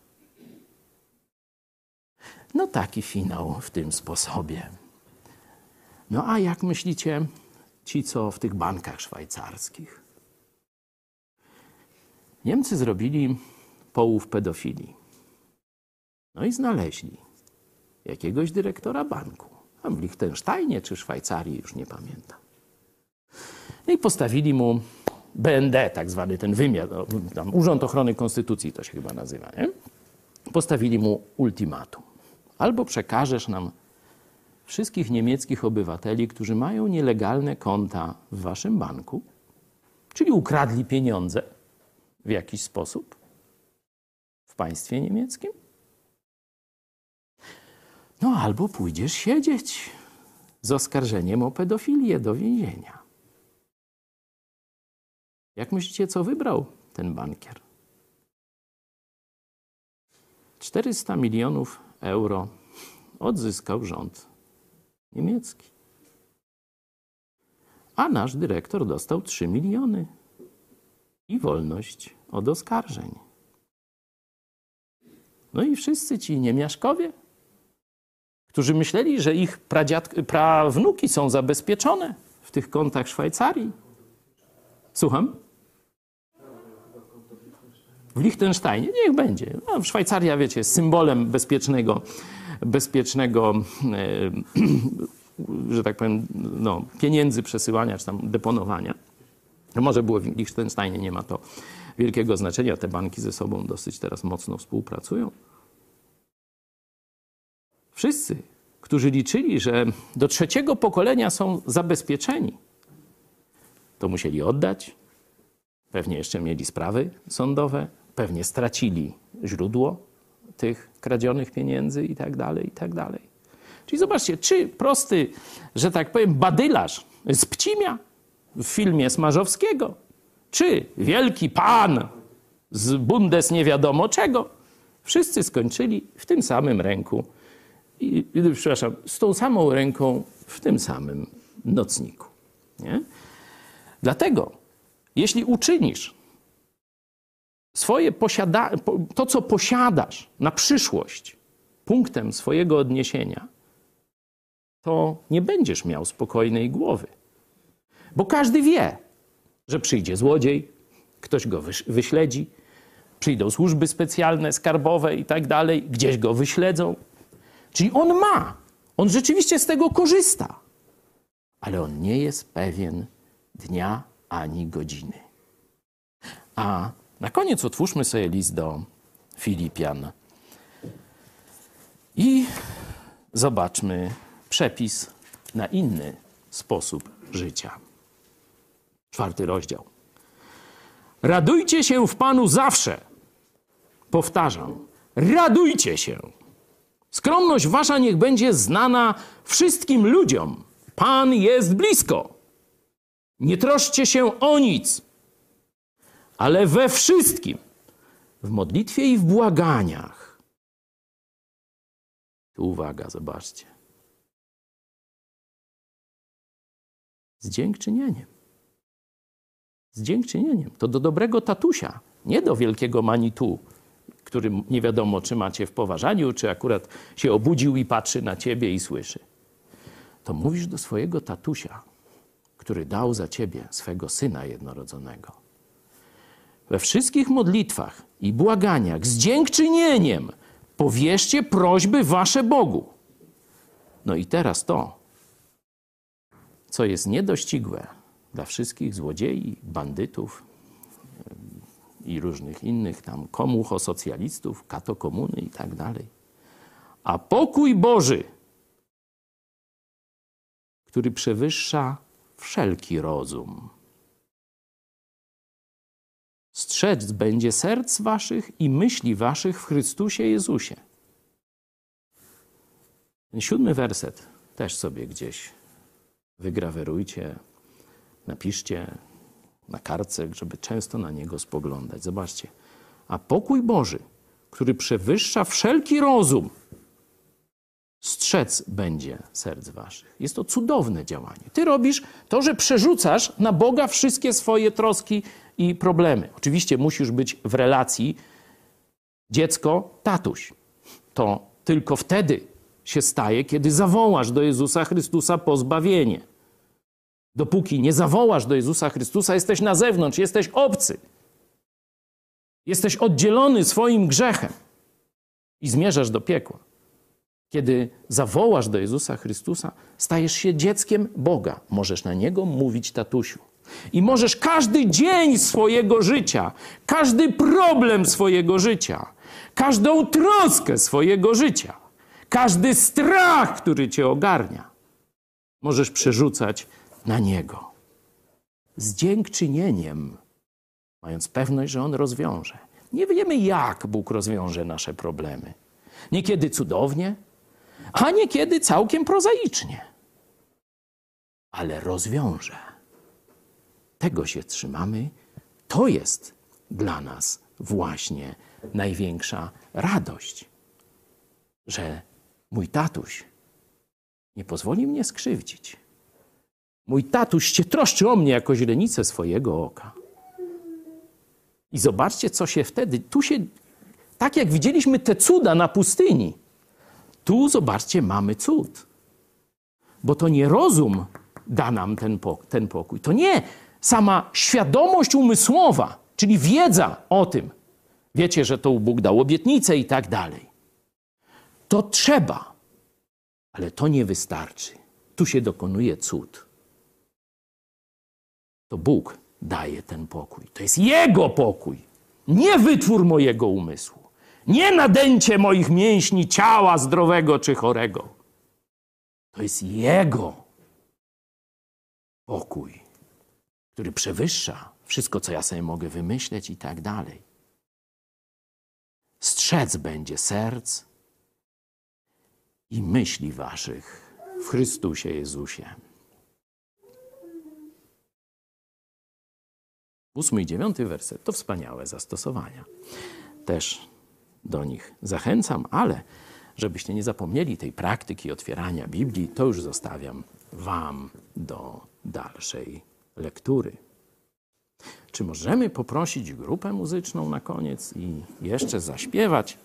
No taki finał w tym sposobie. No a jak myślicie, ci co w tych bankach szwajcarskich? Niemcy zrobili połów pedofilii. No i znaleźli jakiegoś dyrektora banku. Tam w Liechtensteinie czy Szwajcarii, już nie pamiętam. No i postawili mu BND, tak zwany ten wymiar, tam Urząd Ochrony Konstytucji to się chyba nazywa, nie? Postawili mu ultimatum. Albo przekażesz nam wszystkich niemieckich obywateli, którzy mają nielegalne konta w waszym banku, czyli ukradli pieniądze w jakiś sposób w państwie niemieckim. No albo pójdziesz siedzieć z oskarżeniem o pedofilię do więzienia. Jak myślicie, co wybrał ten bankier? 400 milionów euro odzyskał rząd niemiecki. A nasz dyrektor dostał 3 miliony i wolność od oskarżeń. No i wszyscy ci niemiaszkowie, którzy myśleli, że ich prawnuki są zabezpieczone w tych kontach Szwajcarii. Słucham? W Liechtensteinie? Niech będzie. No, Szwajcaria, wiecie, jest symbolem bezpiecznego że tak powiem, no, pieniędzy przesyłania czy tam deponowania. Może było w Liechtensteinie, nie ma to wielkiego znaczenia. Te banki ze sobą dosyć teraz mocno współpracują. Wszyscy, którzy liczyli, że do 3. pokolenia są zabezpieczeni, to musieli oddać. Pewnie jeszcze mieli sprawy sądowe. Pewnie stracili źródło tych kradzionych pieniędzy i tak dalej, i tak dalej. Czyli zobaczcie, czy prosty, że tak powiem, badylarz z Pcimia w filmie Smarzowskiego, czy wielki pan z Bundes nie wiadomo czego, wszyscy skończyli w tym samym ręku, przepraszam, z tą samą ręką w tym samym nocniku. Nie? Dlatego, jeśli uczynisz to, co posiadasz na przyszłość, punktem swojego odniesienia, to nie będziesz miał spokojnej głowy. Bo każdy wie, że przyjdzie złodziej, ktoś go wyśledzi, przyjdą służby specjalne, skarbowe i tak dalej, gdzieś go wyśledzą. Czyli on rzeczywiście z tego korzysta, ale on nie jest pewien dnia ani godziny. A na koniec otwórzmy sobie list do Filipian i zobaczmy przepis na inny sposób życia. 4. rozdział. Radujcie się w Panu zawsze. Powtarzam, radujcie się. Skromność wasza niech będzie znana wszystkim ludziom. Pan jest blisko. Nie troszczcie się o nic, ale we wszystkim, w modlitwie i w błaganiach. Tu uwaga, zobaczcie. Z dziękczynieniem. Z dziękczynieniem. To do dobrego tatusia, nie do wielkiego Manitu, który nie wiadomo, czy macie w poważaniu, czy akurat się obudził i patrzy na ciebie i słyszy. To mówisz do swojego tatusia, który dał za ciebie swego Syna jednorodzonego. We wszystkich modlitwach i błaganiach z dziękczynieniem powierzcie prośby wasze Bogu. No i teraz to, co jest niedościgłe dla wszystkich złodziei, bandytów i różnych innych tam komuchosocjalistów, katokomuny i tak dalej. A pokój Boży, który przewyższa wszelki rozum. Strzec będzie serc waszych i myśli waszych w Chrystusie Jezusie. Ten 7 werset też sobie gdzieś wygrawerujcie, napiszcie na kartce, żeby często na niego spoglądać. Zobaczcie. A pokój Boży, który przewyższa wszelki rozum, strzec będzie serc waszych. Jest to cudowne działanie. Ty robisz to, że przerzucasz na Boga wszystkie swoje troski i problemy. Oczywiście musisz być w relacji dziecko, tatuś. To tylko wtedy się staje, kiedy zawołasz do Jezusa Chrystusa po zbawienie. Dopóki nie zawołasz do Jezusa Chrystusa, jesteś na zewnątrz, jesteś obcy. Jesteś oddzielony swoim grzechem i zmierzasz do piekła. Kiedy zawołasz do Jezusa Chrystusa, stajesz się dzieckiem Boga. Możesz na Niego mówić tatusiu. I możesz każdy dzień swojego życia, każdy problem swojego życia, każdą troskę swojego życia, każdy strach, który cię ogarnia, możesz przerzucać na Niego. Z dziękczynieniem, mając pewność, że On rozwiąże. Nie wiemy, jak Bóg rozwiąże nasze problemy. Niekiedy cudownie, a niekiedy całkiem prozaicznie. Ale rozwiąże. Tego się trzymamy. To jest dla nas właśnie największa radość, że mój tatuś nie pozwoli mnie skrzywdzić. Mój tatuś się troszczy o mnie jako źrenicę swojego oka. I zobaczcie, co się wtedy... Tak jak widzieliśmy te cuda na pustyni, tu, zobaczcie, mamy cud. Bo to nie rozum da nam ten pokój. To nie sama świadomość umysłowa, czyli wiedza o tym. Wiecie, że to Bóg dał obietnicę i tak dalej. To trzeba, ale to nie wystarczy. Tu się dokonuje cud. To Bóg daje ten pokój. To jest Jego pokój, nie wytwór mojego umysłu. Nie nadęcie moich mięśni, ciała zdrowego czy chorego. To jest Jego pokój, który przewyższa wszystko, co ja sobie mogę wymyśleć i tak dalej. Strzec będzie serc i myśli waszych w Chrystusie Jezusie. 8 i 9 werset to wspaniałe zastosowania. Też do nich zachęcam, ale żebyście nie zapomnieli tej praktyki otwierania Biblii, to już zostawiam wam do dalszej lektury. Czy możemy poprosić grupę muzyczną na koniec i jeszcze zaśpiewać?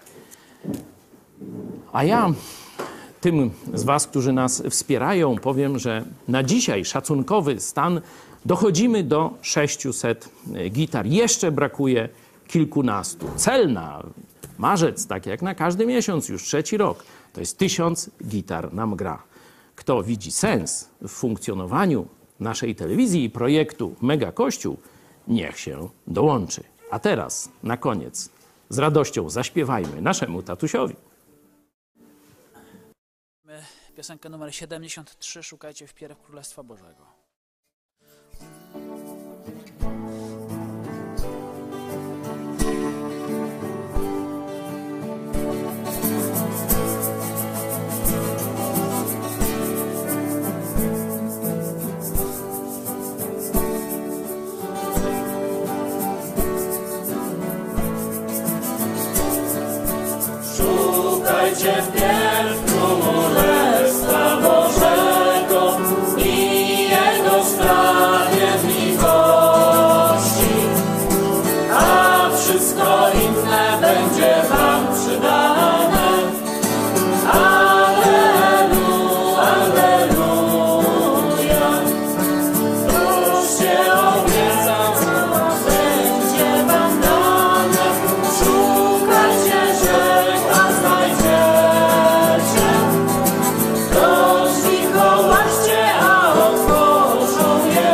A ja tym z was, którzy nas wspierają, powiem, że na dzisiaj szacunkowy stan dochodzimy do 600 gitar. Jeszcze brakuje kilkunastu. Cel na marzec, tak jak na każdy miesiąc, już 3. rok, to jest 1000 gitar nam gra. Kto widzi sens w funkcjonowaniu naszej telewizji i projektu Mega Kościół, niech się dołączy. A teraz, na koniec, z radością zaśpiewajmy naszemu tatusiowi. Piosenkę numer 73, Szukajcie wpierw Królestwa Bożego. Szukajcie wpierw Królestwa Bożego i Jego sprawiedliwości, a wszystko inne będzie wam przydane. Alleluja, alleluja. Któż się obiecał, będzie wam dane. Szukajcie, że znajdziecie. Do drzwi kołaczcie, a otworzą je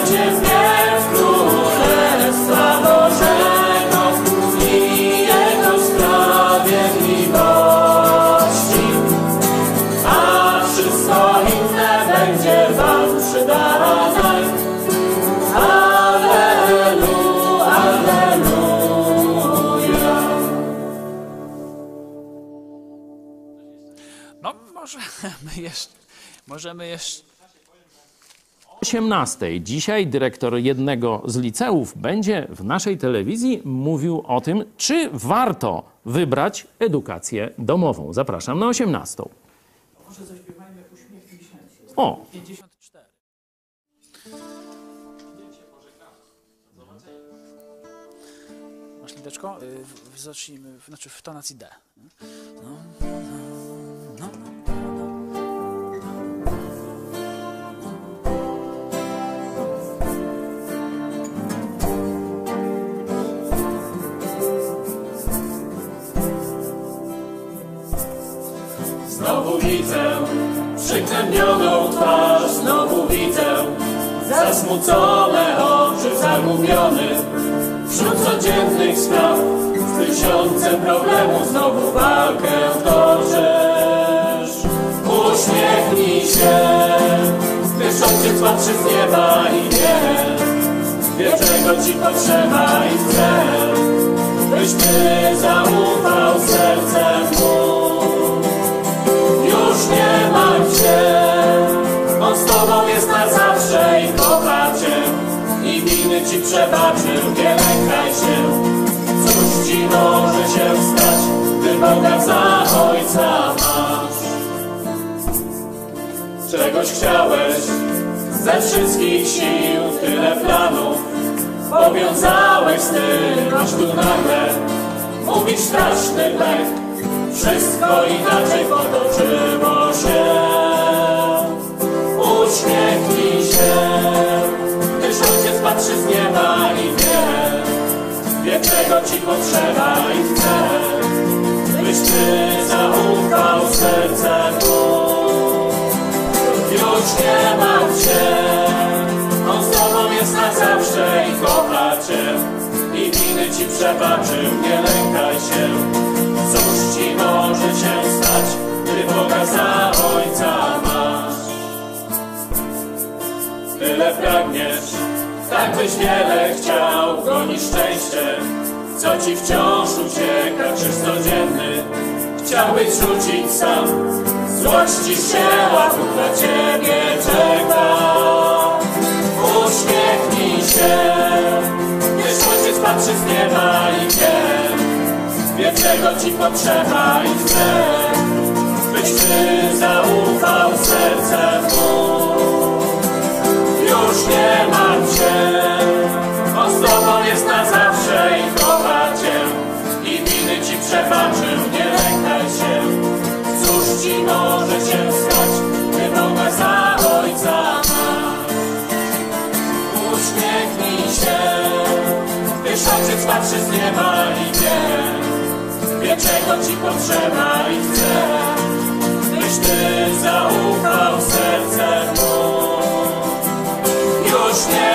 Cię wbierz Królestwa Bożego i Jego sprawiedliwości, a wszystko inne będzie Wam przydane. Alleluja, alleluja. No, możemy jeszcze 18. Dzisiaj dyrektor jednego z liceów będzie w naszej telewizji mówił o tym, czy warto wybrać edukację domową. Zapraszam na 18. Może zaśpiewajmy Uśmiechnij się. O, 54. Masz lideczko? Zacznijmy, znaczy w tonacji D. Znowu widzę przygnębioną twarz, znowu widzę zasmucone oczy, zagubiony wśród codziennych spraw. Z tysiącem problemów znowu walkę toczysz. Uśmiechnij się, gdyż Ojciec patrzy z nieba i wie czego Ci potrzeba i chce, byś Ty zaufał sercem Mu. Już nie martw się, On z Tobą jest na zawsze i kocha Cię i winy Ci przebaczył, nie lękaj się. Cóż Ci może się stać, gdy Boga za Ojca masz? Czegoś chciałeś ze wszystkich sił, tyle planów powiązałeś z tym, aż tu nagle mówisz straszny lek. Wszystko inaczej potoczyło się. Uśmiechnij się, gdyż Ojciec patrzy z nieba i wie czego Ci potrzeba i chce, byś Ty zaufał sercem Mu. Już nie martw się, On z Tobą jest na zawsze i kocha Cię i winy Ci przebaczył, nie lękaj się. Cóż Ci może się stać, gdy Boga za Ojca masz? Tyle pragniesz, tak byś wiele chciał, gonisz szczęście, co Ci wciąż ucieka, czyż codzienny chciałbyś rzucić sam. Złości się, Bóg na Ciebie czeka. Uśmiechnij się, gdyż Ojciec patrzy z nieba i wie czego Ci potrzeba i chce, byś Ty zaufał sercem Mu. Już nie martw się, On z Tobą jest na zawsze i kocha Cię i winy Ci przebaczył, nie lękaj się. Cóż Ci może się stać, gdy Boga za Ojca masz? Uśmiechnij się, gdyż Ojciec patrzy z nieba i wie czego Ci potrzeba i chce, byś Ty zaufał sercem Mu. Już nie